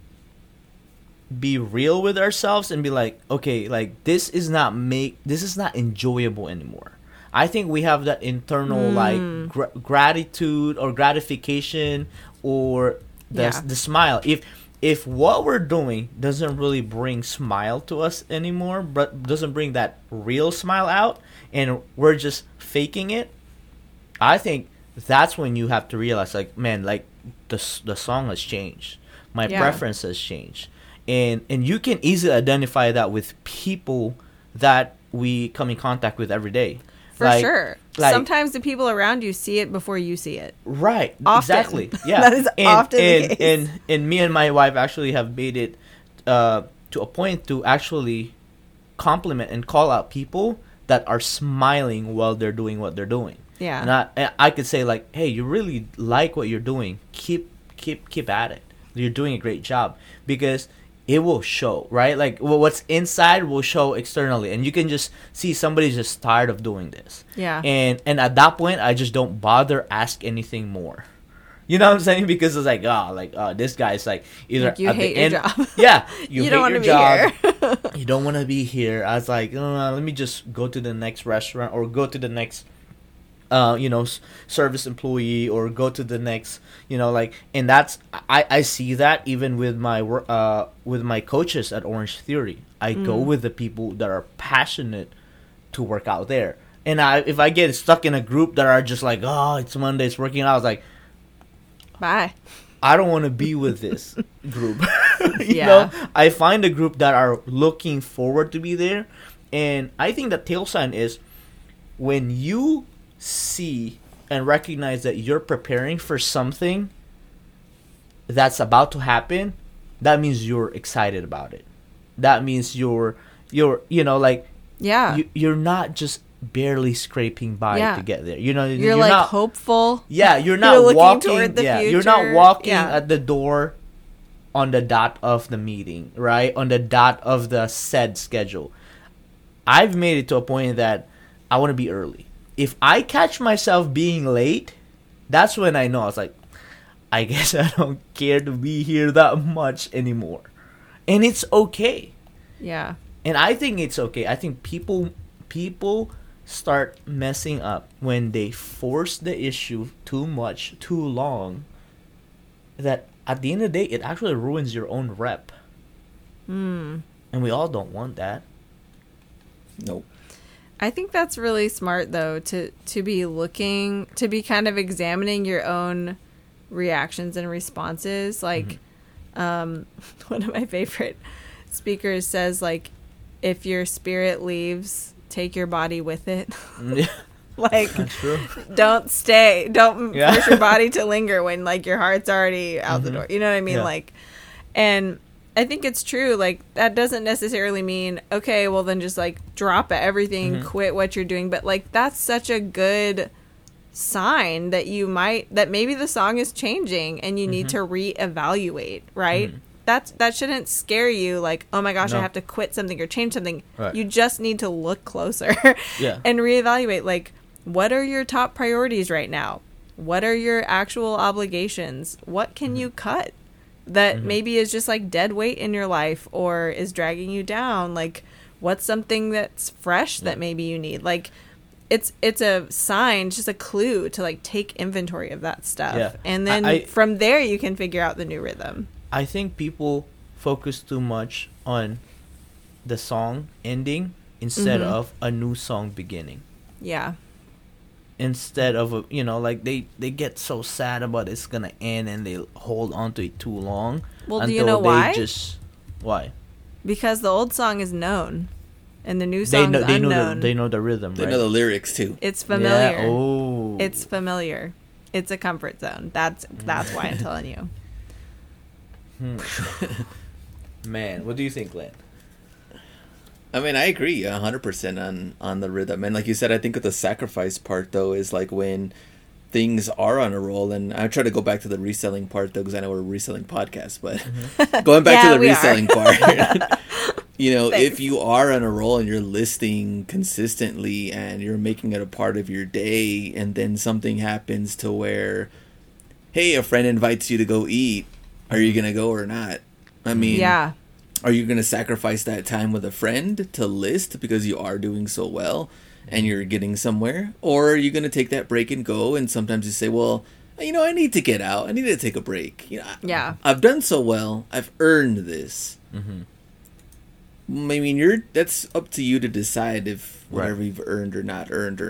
be real with ourselves and be like, okay, like this is not enjoyable anymore. I think we have that internal like gratitude or gratification or the smile. If what we're doing doesn't really bring smile to us anymore, but doesn't bring that real smile out, and we're just faking it, I think that's when you have to realize, like, man, like the song has changed, my preference has changed, and you can easily identify that with people that we come in contact with every day. For sure. Like, sometimes the people around you see it before you see it. Right. Often. Exactly. Yeah. That is often the case. And me and my wife actually have made it to a point to actually compliment and call out people that are smiling while they're doing what they're doing. Yeah. And I could say like, hey, you really like what you're doing. Keep at it. You're doing a great job, because it will show, right? Like what's inside will show externally, and you can just see somebody's just tired of doing this. Yeah. And at that point, I just don't bother ask anything more. You know what I'm saying? Because it's like, this guy's like either like you at hate the end, your job. Yeah, you don't want to be here. You don't want to be here. I was like, let me just go to the next restaurant or go to the next service employee, or go to the next, and that's I see that even with my coaches at Orange Theory. I go with the people that are passionate to work out there, and if I get stuck in a group that are just like, oh, it's Monday, it's working out, I was like, bye. I don't want to be with this group. you know, I find a group that are looking forward to be there, and I think the tail sign is when you see and recognize that you're preparing for something that's about to happen. That means you're excited about it. That means you're you're not just barely scraping by to get there. You're like not hopeful. Yeah, you're not looking walking toward the future. You're not walking at the door on the dot of the meeting, right? On the dot of the said schedule. I've made it to a point that I want to be early. If I catch myself being late, that's when I know. I was like, I guess I don't care to be here that much anymore. And it's okay. Yeah. And I think it's okay. I think people start messing up when they force the issue too much, too long, that at the end of the day, it actually ruins your own rep. And we all don't want that. Nope. I think that's really smart, though, to be kind of examining your own reactions and responses. Like, one of my favorite speakers says, like, if your spirit leaves, take your body with it. Like, That's true. don't force your body to linger when, like, your heart's already out the door. You know what I mean? Yeah. Like, and I think it's true. Like, that doesn't necessarily mean, okay, well, then just, like, drop everything, quit what you're doing. But, like, that's such a good sign that that maybe the song is changing and you need to reevaluate, right? That shouldn't scare you, like, oh my gosh, No. I have to quit something or change something. Right. You just need to look closer Yeah. and reevaluate, like, what are your top priorities right now? What are your actual obligations? What can you cut that maybe is just, like, dead weight in your life or is dragging you down? Like, what's something that's fresh that maybe you need? Like, it's a sign, just a clue to, like, take inventory of that stuff. Yeah. And then from there you can figure out the new rhythm. I think people focus too much on the song ending instead of a new song beginning. Yeah. Instead of like they get so sad about it's gonna end and they hold on to it too long. Well, do you know why? Why? Because the old song is known and the new song is unknown. They know the rhythm, They right? know the lyrics too. It's familiar. Yeah. Oh. It's familiar. It's a comfort zone. That's why I'm telling you. Man, what do you think, Glenn? I mean, I agree 100% on the rhythm. And like you said, I think with the sacrifice part, though, is like when things are on a roll. And I try to go back to the reselling part, though, because I know we're a reselling podcast. But going back to the reselling part, Thanks. if you are on a roll and you're listing consistently and you're making it a part of your day, and then something happens to where, hey, a friend invites you to go eat, are you going to go or not? I mean, Yeah. Are you going to sacrifice that time with a friend to list because you are doing so well and you're getting somewhere? Or are you going to take that break and go? And sometimes you say, well, I need to get out. I need to take a break. Yeah. I've done so well. I've earned this. I mean, that's up to you to decide if whatever you've earned or not.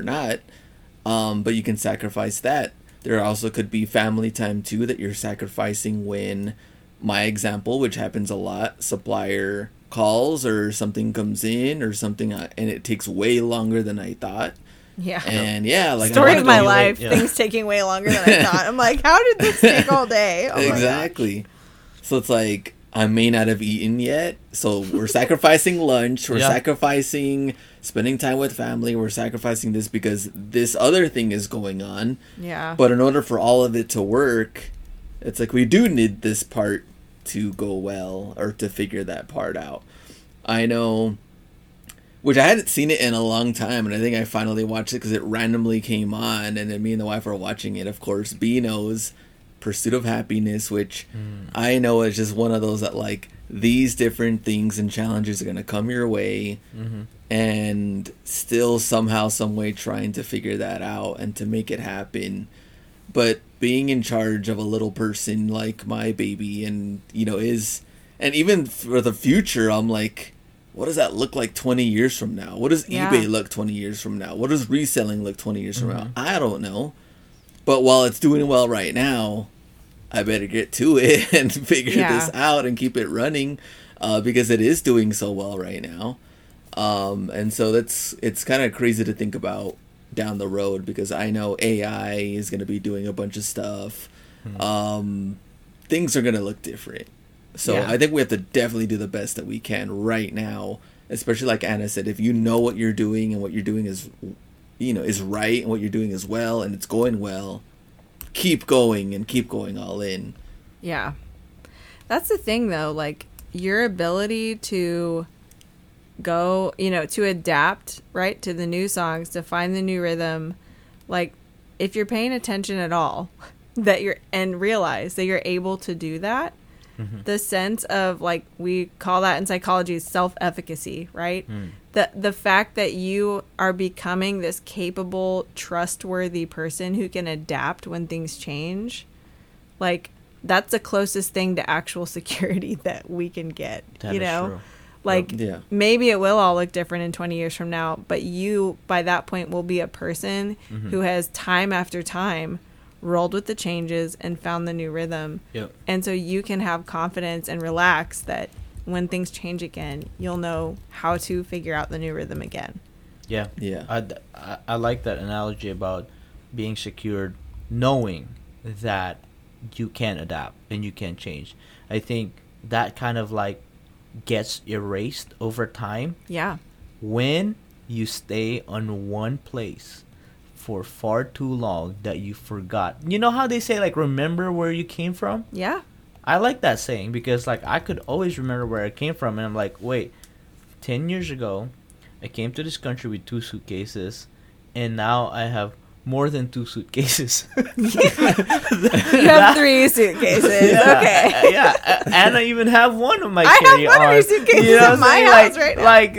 But you can sacrifice that. There also could be family time too that you're sacrificing when, my example, which happens a lot, supplier calls or something comes in or something, and it takes way longer than I thought. Yeah. And like Story I of my go, life. Things taking way longer than I thought. I'm like, how did this take all day? Oh my exactly. So it's like, I may not have eaten yet, so we're sacrificing lunch, we're sacrificing spending time with family, we're sacrificing this because this other thing is going on. Yeah. But in order for all of it to work, it's like we do need this part to go well or to figure that part out. I know, which I hadn't seen it in a long time, and I think I finally watched it because it randomly came on, and then me and the wife were watching it. Of course, Beano's Pursuit of Happiness, which I know is just one of those that, like, these different things and challenges are going to come your way, and still somehow, some way trying to figure that out and to make it happen. But being in charge of a little person like my baby and, and even for the future, I'm like, what does that look like 20 years from now? What does eBay look 20 years from now? What does reselling look 20 years from now? I don't know. But while it's doing well right now, I better get to it and figure this out and keep it running because it is doing so well right now. And so it's kind of crazy to think about down the road because I know AI is going to be doing a bunch of stuff. Things are going to look different. So I think we have to definitely do the best that we can right now, especially like Anna said, if you know what you're doing and what you're doing is, is right and what you're doing is well and it's going well, keep going and keep going all in. Yeah. That's the thing though, like your ability to go, to adapt, right, to the new songs, to find the new rhythm. Like, if you're paying attention at all, and realize that you're able to do that, the sense of, like, we call that in psychology self-efficacy, right? The fact that you are becoming this capable, trustworthy person who can adapt when things change, like, that's the closest thing to actual security that we can get. That is true. Like, Yeah. maybe it will all look different in 20 years from now, but you, by that point, will be a person who has time after time rolled with the changes and found the new rhythm. Yep. And so you can have confidence and relax that when things change again, you'll know how to figure out the new rhythm again. Yeah. Yeah. I like that analogy about being secured, knowing that you can adapt and you can change. I think that kind of like gets erased over time Yeah. when you stay on one place for far too long that you forgot. You know how they say, like, remember where you came from? Yeah. I like that saying because, like, I could always remember where I came from, and I'm like, wait, 10 years ago, I came to this country with 2 suitcases, and now I have more than 2 suitcases. You have 3 suitcases. Yeah, Okay. yeah, and I even have one of my I have carry-on. one of your suitcases You know what in I'm my saying? house right now.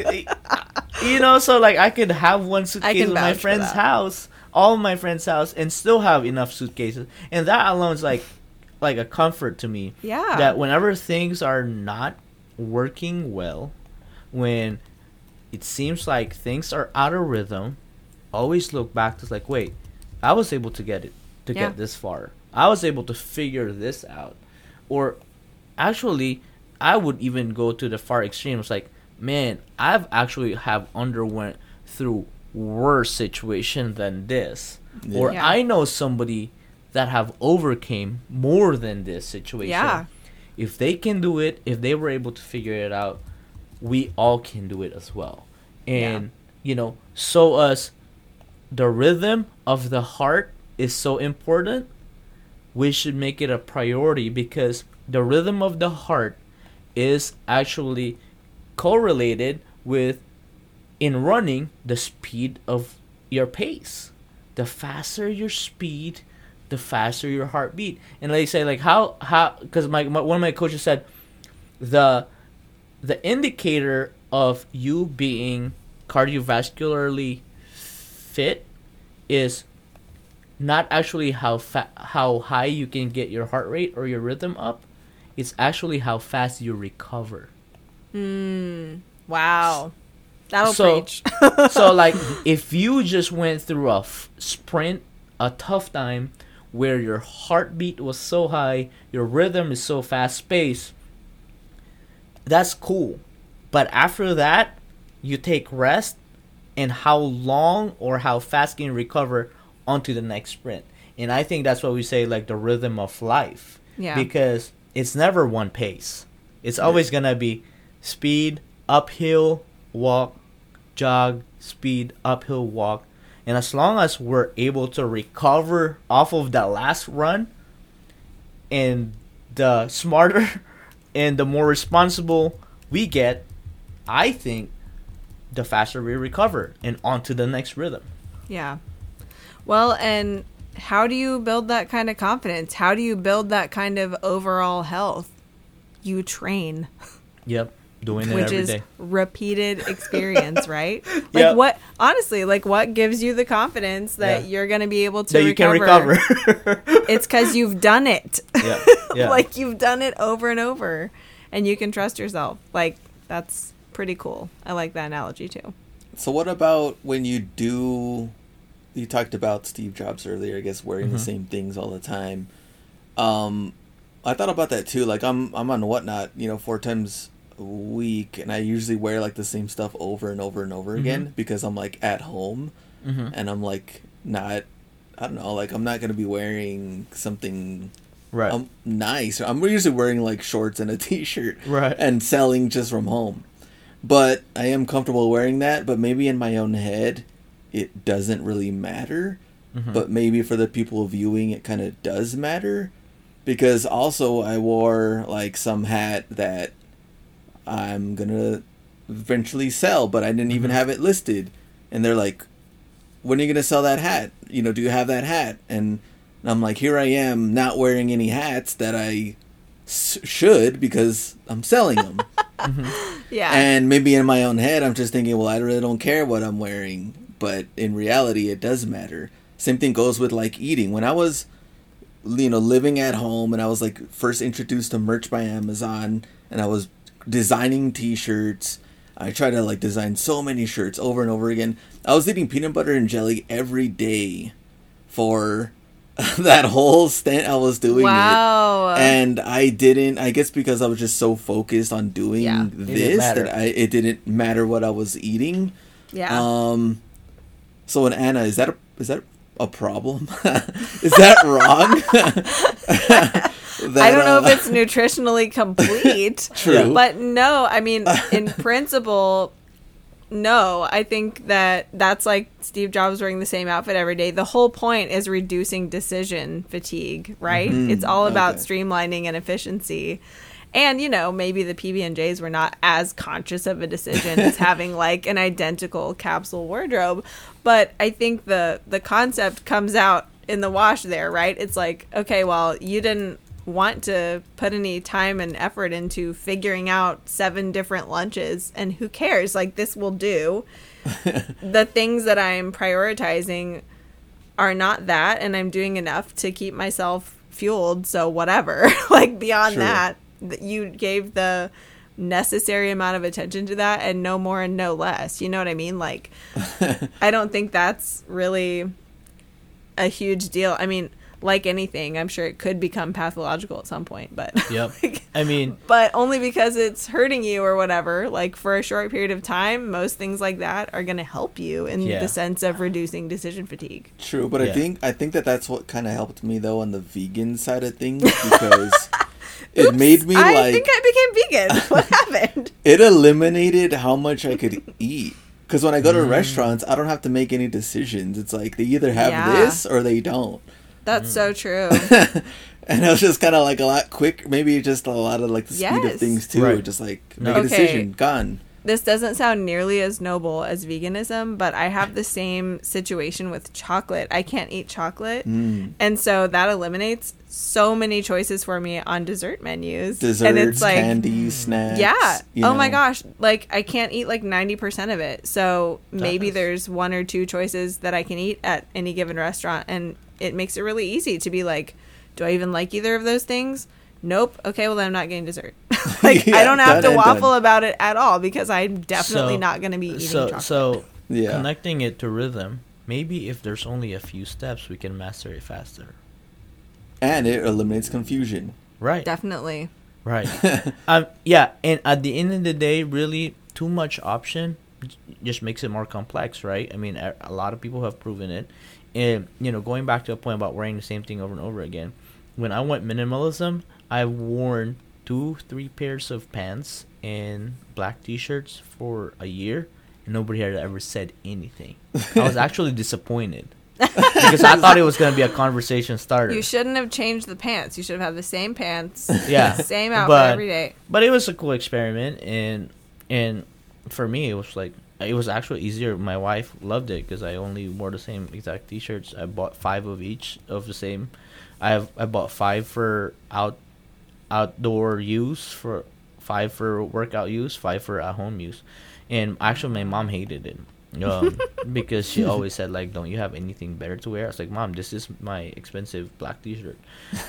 Like, so like I could have one I suitcase can in my vouch for friend's that. house, all of my friend's house, and still have enough suitcases, and that alone is like a comfort to me. Yeah. That whenever things are not working well, when it seems like things are out of rhythm, always look back to like, wait, I was able to Yeah. get this far. I was able to figure this out. Or actually, I would even go to the far extremes. Like, man, I've actually have underwent through worse situation than this. Yeah. Or Yeah. I know somebody that have overcame more than this situation. Yeah. If they can do it, if they were able to figure it out, we all can do it as well. And so as the rhythm of the heart is so important, we should make it a priority because the rhythm of the heart is actually correlated with, in running, the speed of your pace. The faster your speed, the faster your heartbeat. And they say, like, how because one of my coaches said the indicator of you being cardiovascularly fit is not actually how high you can get your heart rate or your rhythm up. It's actually how fast you recover. Wow. That'll So- preach. So, like, if you just went through a sprint, a tough time, where your heartbeat was so high, your rhythm is so fast-paced, that's cool. But after that, you take rest, and how long or how fast can you recover onto the next sprint. And I think that's what we say, like, the rhythm of life. Yeah. Because it's never one pace. It's always going to be speed, uphill, walk, jog, speed, uphill, walk. And as long as we're able to recover off of that last run, and the smarter and the more responsible we get, I think the faster we recover and on to the next rhythm. Yeah. Well, and how do you build that kind of confidence? How do you build that kind of overall health? You train, Yep. Doing it which every is day. repeated experience, right? Like Yep. what gives you the confidence that Yeah. you're going to be able to That you can recover. It's because you've done it. Yeah. Yeah. Like, you've done it over and over, and you can trust yourself. Like, that's pretty cool. I like that analogy too. So what about when you talked about Steve Jobs earlier, I guess, wearing the same things all the time. I thought about that too. Like, I'm on Whatnot, 4 times a week, and I usually wear like the same stuff over and over and over again because I'm like at home and I'm like not, I don't know, like I'm not going to be wearing something right. nice. I'm usually wearing like shorts and a t-shirt Right. and selling just from home. But I am comfortable wearing that, but maybe in my own head it doesn't really matter. But maybe for the people viewing it kind of does matter. Because also I wore like some hat that I'm gonna eventually sell, but I didn't even have it listed. And they're like, when are you going to sell that hat? You know, do you have that hat? And I'm like, here I am not wearing any hats that I should because I'm selling them. Yeah. And maybe in my own head, I'm just thinking, well, I really don't care what I'm wearing. But in reality, it does matter. Same thing goes with like eating. When I was, you know, living at home and I was like first introduced to merch by Amazon and I was designing t-shirts. I tried to like design so many shirts over and over again. I was eating peanut butter and jelly every day for that whole stint I was doing Wow. it. And I guess because I was just so focused on doing this that it didn't matter what I was eating. Yeah. So, and Anna, is that a problem? Is that wrong? I don't know if it's nutritionally complete. True. But no, I mean, in principle, no. I think that's like Steve Jobs wearing the same outfit every day. The whole point is reducing decision fatigue, right? Mm-hmm. It's all about streamlining and efficiency. And, you know, maybe the PB&Js were not as conscious of a decision as having like an identical capsule wardrobe. But I think the concept comes out in the wash there, right? It's like, okay, well, you didn't want to put any time and effort into figuring out 7 different lunches, and who cares? Like, this will do. The things that I'm prioritizing are not that, and I'm doing enough to keep myself fueled, so whatever. Like, beyond that, you gave the necessary amount of attention to that and no more and no less. You know what I mean? Like, I don't think that's really a huge deal. I mean, like anything, I'm sure it could become pathological at some point, but Yep. like, I mean, but only because it's hurting you or whatever. Like, for a short period of time, most things like that are going to help you in the sense of reducing decision fatigue. True, but I think that's what kind of helped me though on the vegan side of things, because it made me I think I became vegan. What happened? It eliminated how much I could eat. Because when I go to restaurants, I don't have to make any decisions. It's like they either have this or they don't. That's so true. And it was just kind of like a lot quick. Maybe just a lot of like the speed of things too. Right. Just like make a decision, gone. This doesn't sound nearly as noble as veganism, but I have the same situation with chocolate. I can't eat chocolate. And so that eliminates so many choices for me on dessert menus. Desserts, and it's like, candy, snacks. Yeah. You know. My gosh. Like, I can't eat like 90% of it. So maybe there's 1 or 2 choices that I can eat at any given restaurant. And it makes it really easy to be like, do I even like either of those things? Nope. Okay, well, then I'm not getting dessert. Like, I don't have to waffle about it at all because I'm definitely not going to be eating chocolate. So, connecting it to rhythm, maybe if there's only a few steps, we can master it faster. And it eliminates confusion. Right. Definitely. Right. Yeah, and at the end of the day, really, too much option just makes it more complex, right? I mean, a lot of people have proven it. And, you know, going back to a point about wearing the same thing over and over again, when I went minimalism, I've worn 2-3 pairs of pants and black t-shirts for a year, and nobody had ever said anything. I was actually disappointed because I thought it was going to be a conversation starter. You shouldn't have changed the pants. You should have had the same pants, same outfit every day. But it was a cool experiment, and for me, it was like, it was actually easier. My wife loved it because I only wore the same exact t-shirts. I bought 5 of each of the same. I bought 5 for outdoor use, for 5 for workout use, 5 for at home use, and actually my mom hated it because she always said, like, don't you have anything better to wear? I was like, Mom, this is my expensive black t-shirt.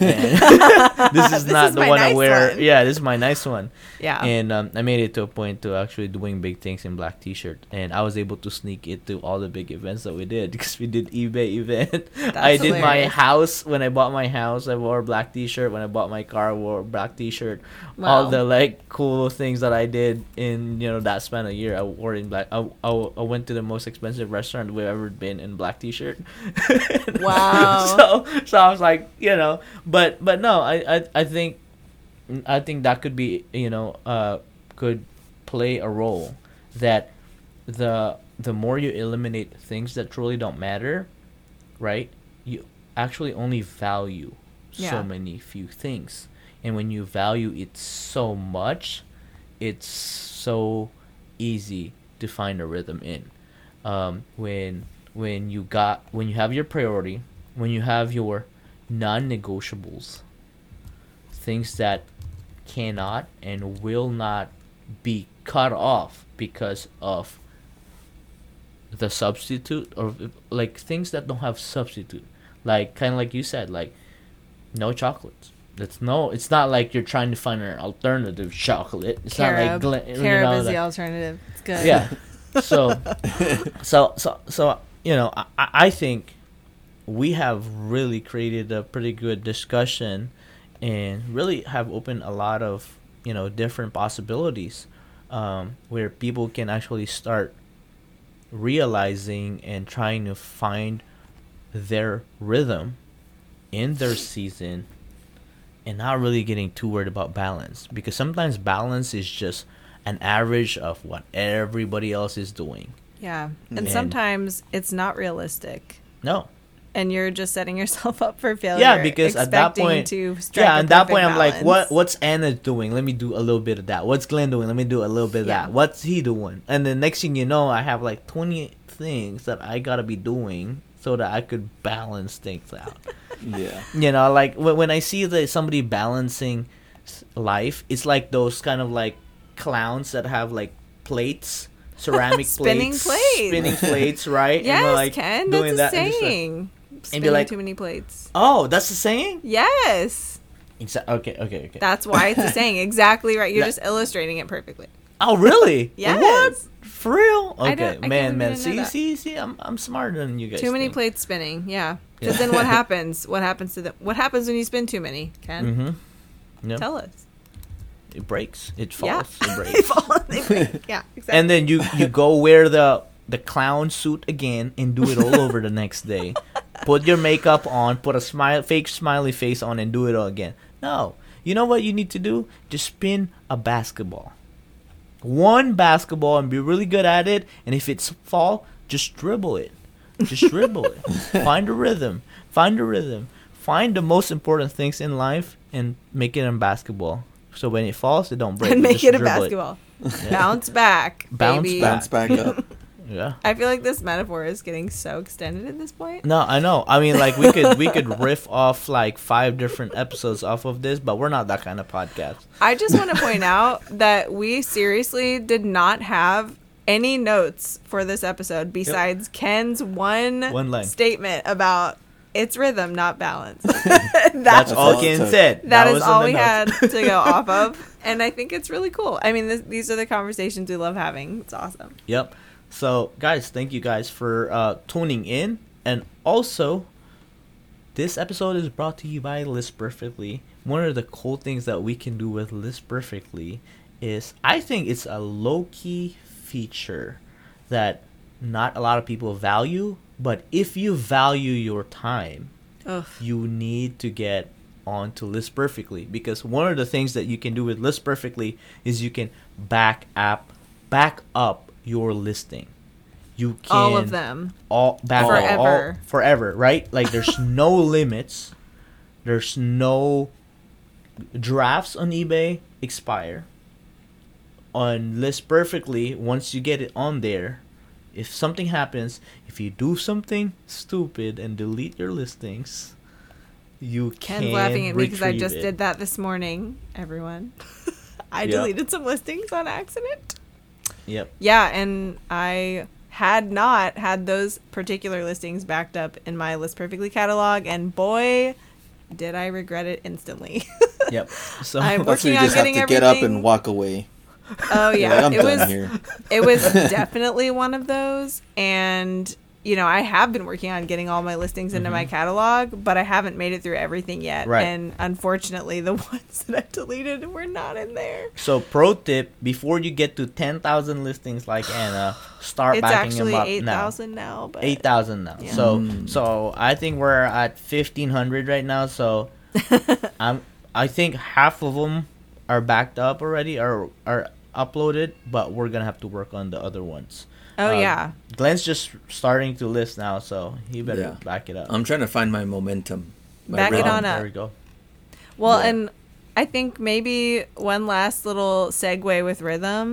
This is not the one I wear. Yeah, this is my nice one. Yeah. And I made it to a point to actually doing big things in black t-shirt, and I was able to sneak it to all the big events that we did because we did eBay event. I did hilarious. my house. When I bought my house, I wore a black t-shirt. When I bought my car, I wore a black t-shirt. Wow. All the like cool things that I did in, you know, that span of year, I wore in black. I went to the most expensive restaurant we've ever been in black t-shirt. Wow. So I was like, you know, but no, I think that could be, you know, could play a role, that the more you eliminate things that truly don't matter, right, you actually only value so many few things. And when you value it so much, it's so easy to find a rhythm in. When you have your priority, when you have your non-negotiables, things that cannot and will not be cut off because of the substitute, or like things that don't have substitute, like kind of like you said, like no chocolates. It's not like you're trying to find an alternative chocolate. It's Carob. not like Carob is the alternative. It's good. Yeah. So I think we have really created a pretty good discussion and really have opened a lot of different possibilities, where people can actually start realizing and trying to find their rhythm in their season, and not really getting too worried about balance, because sometimes balance is just an average of what everybody else is doing. Yeah. And sometimes it's not realistic. No. And you're just setting yourself up for failure. Yeah, because at that point, at that point, I'm like, what's Anna doing? Let me do a little bit of that. What's Glenn doing? Let me do a little bit of that. What's he doing? And then next thing you know, I have like 20 things that I gotta be doing so that I could balance things out. Yeah. Like when I see somebody balancing life, it's like those kind of like clowns that have like plates, ceramic spinning plates, right? Yes, and like Ken, that's a saying. Spinning like, too many plates. Oh, that's the saying? Yes. Okay. That's why it's a saying. Exactly right. You're just illustrating it perfectly. Oh, really? Yes. What? For real? Okay, I man. See, I'm smarter than you guys. Too many plates spinning. Yeah. Because then what happens? What happens when you spin too many? Ken? Mm-hmm. Yep. Tell us. It breaks. It falls. Yeah. It breaks. Yeah, exactly. And then you go wear the clown suit again and do it all over the next day. Put your makeup on, put a fake smiley face on, and do it all again. No. You know what you need to do? Just spin a basketball. One basketball and be really good at it. And if it's fall, just dribble it. Just dribble it. Find a rhythm. Find the most important things in life and make it in basketball. So when it falls, it don't break. And make it a basketball. Yeah. Bounce back, baby. Bounce back up. Yeah. I feel like this metaphor is getting so extended at this point. No, I know. I mean, like we could riff off like 5 different episodes off of this, but we're not that kind of podcast. I just want to point out that we seriously did not have any notes for this episode besides Ken's one line statement about it's rhythm, not balance. That's all Ken said. That is all we had to go off of. And I think it's really cool. I mean, these are the conversations we love having. It's awesome. Yep. So, guys, thank you guys for tuning in. And also, this episode is brought to you by List Perfectly. One of the cool things that we can do with List Perfectly is, I think it's a low-key feature that not a lot of people value. But if you value your time, you need to get onto List Perfectly. Because one of the things that you can do with List Perfectly is you can back up your listing. You can all of them forever, right? Like there's no limits. There's no drafts on eBay expire. On List Perfectly, once you get it on there, if something happens, if you do something stupid and delete your listings, you can Ken's laughing at me because I just it. did that this morning, everyone. I deleted some listings on accident. Yep. Yeah, and I had not had those particular listings backed up in my List Perfectly catalog, and boy, did I regret it instantly. Yep. So I'm That's when working you on just have getting to everything. get up and walk away. Oh yeah, I'm done here. It was definitely one of those, and I have been working on getting all my listings into my catalog, but I haven't made it through everything yet. Right. And unfortunately, the ones that I deleted were not in there. So pro tip, before you get to 10,000 listings like Anna, start backing them up now. It's actually 8,000 now. But 8,000 now. Yeah. So I think we're at 1,500 right now. So I think half of them are backed up already, or are uploaded, but we're gonna have to work on the other ones. Oh yeah. Glenn's just starting to list now, so he better back it up. I'm trying to find my momentum. Back it on up. There we go. Well, and I think maybe one last little segue with rhythm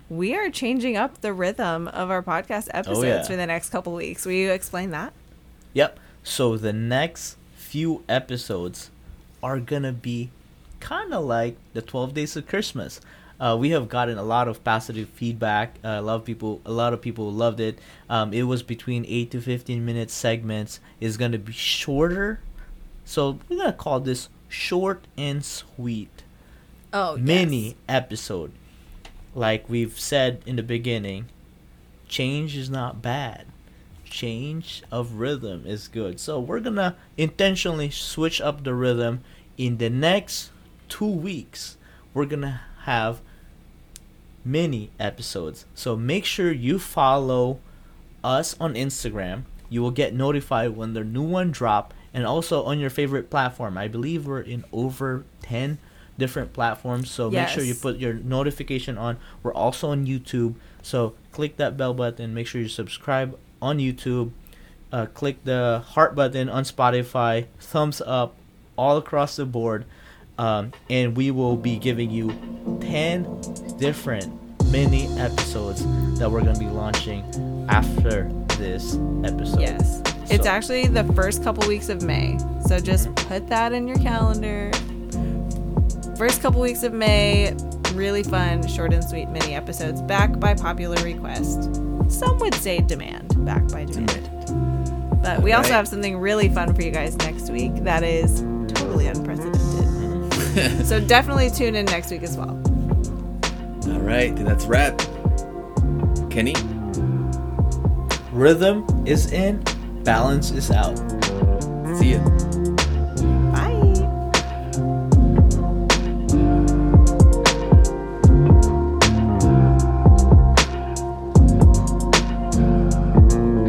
we are changing up the rhythm of our podcast episodes for the next couple weeks. Will you explain that? Yep. So the next few episodes are gonna be kind of like the 12 Days of Christmas. We have gotten a lot of positive feedback. A lot of people loved it. It was between 8 to 15 minute segments. It's gonna be shorter, so we're gonna call this short and sweet. Mini episode. Like we've said in the beginning, change is not bad. Change of rhythm is good. So we're gonna intentionally switch up the rhythm. In the next 2 weeks, we're gonna have mini episodes. So make sure you follow us on Instagram. You will get notified when the new one drop, and also on your favorite platform. I believe we're in over 10 different platforms, so make sure you put your notification on. We're also on YouTube, so click that bell button. Make sure you subscribe on YouTube. Click the heart button on Spotify. Thumbs up all across the board. And we will be giving you 10 different mini episodes that we're going to be launching after this episode. Yes. It's actually the first couple weeks of May. So just put that in your calendar. First couple weeks of May, really fun, short and sweet mini episodes, back by popular request. Some would say demand, back by demand. But we also have something really fun for you guys next week that is totally unprecedented. So definitely tune in next week as well. All right, that's a wrap. Kenny? Rhythm is in, balance is out. See ya.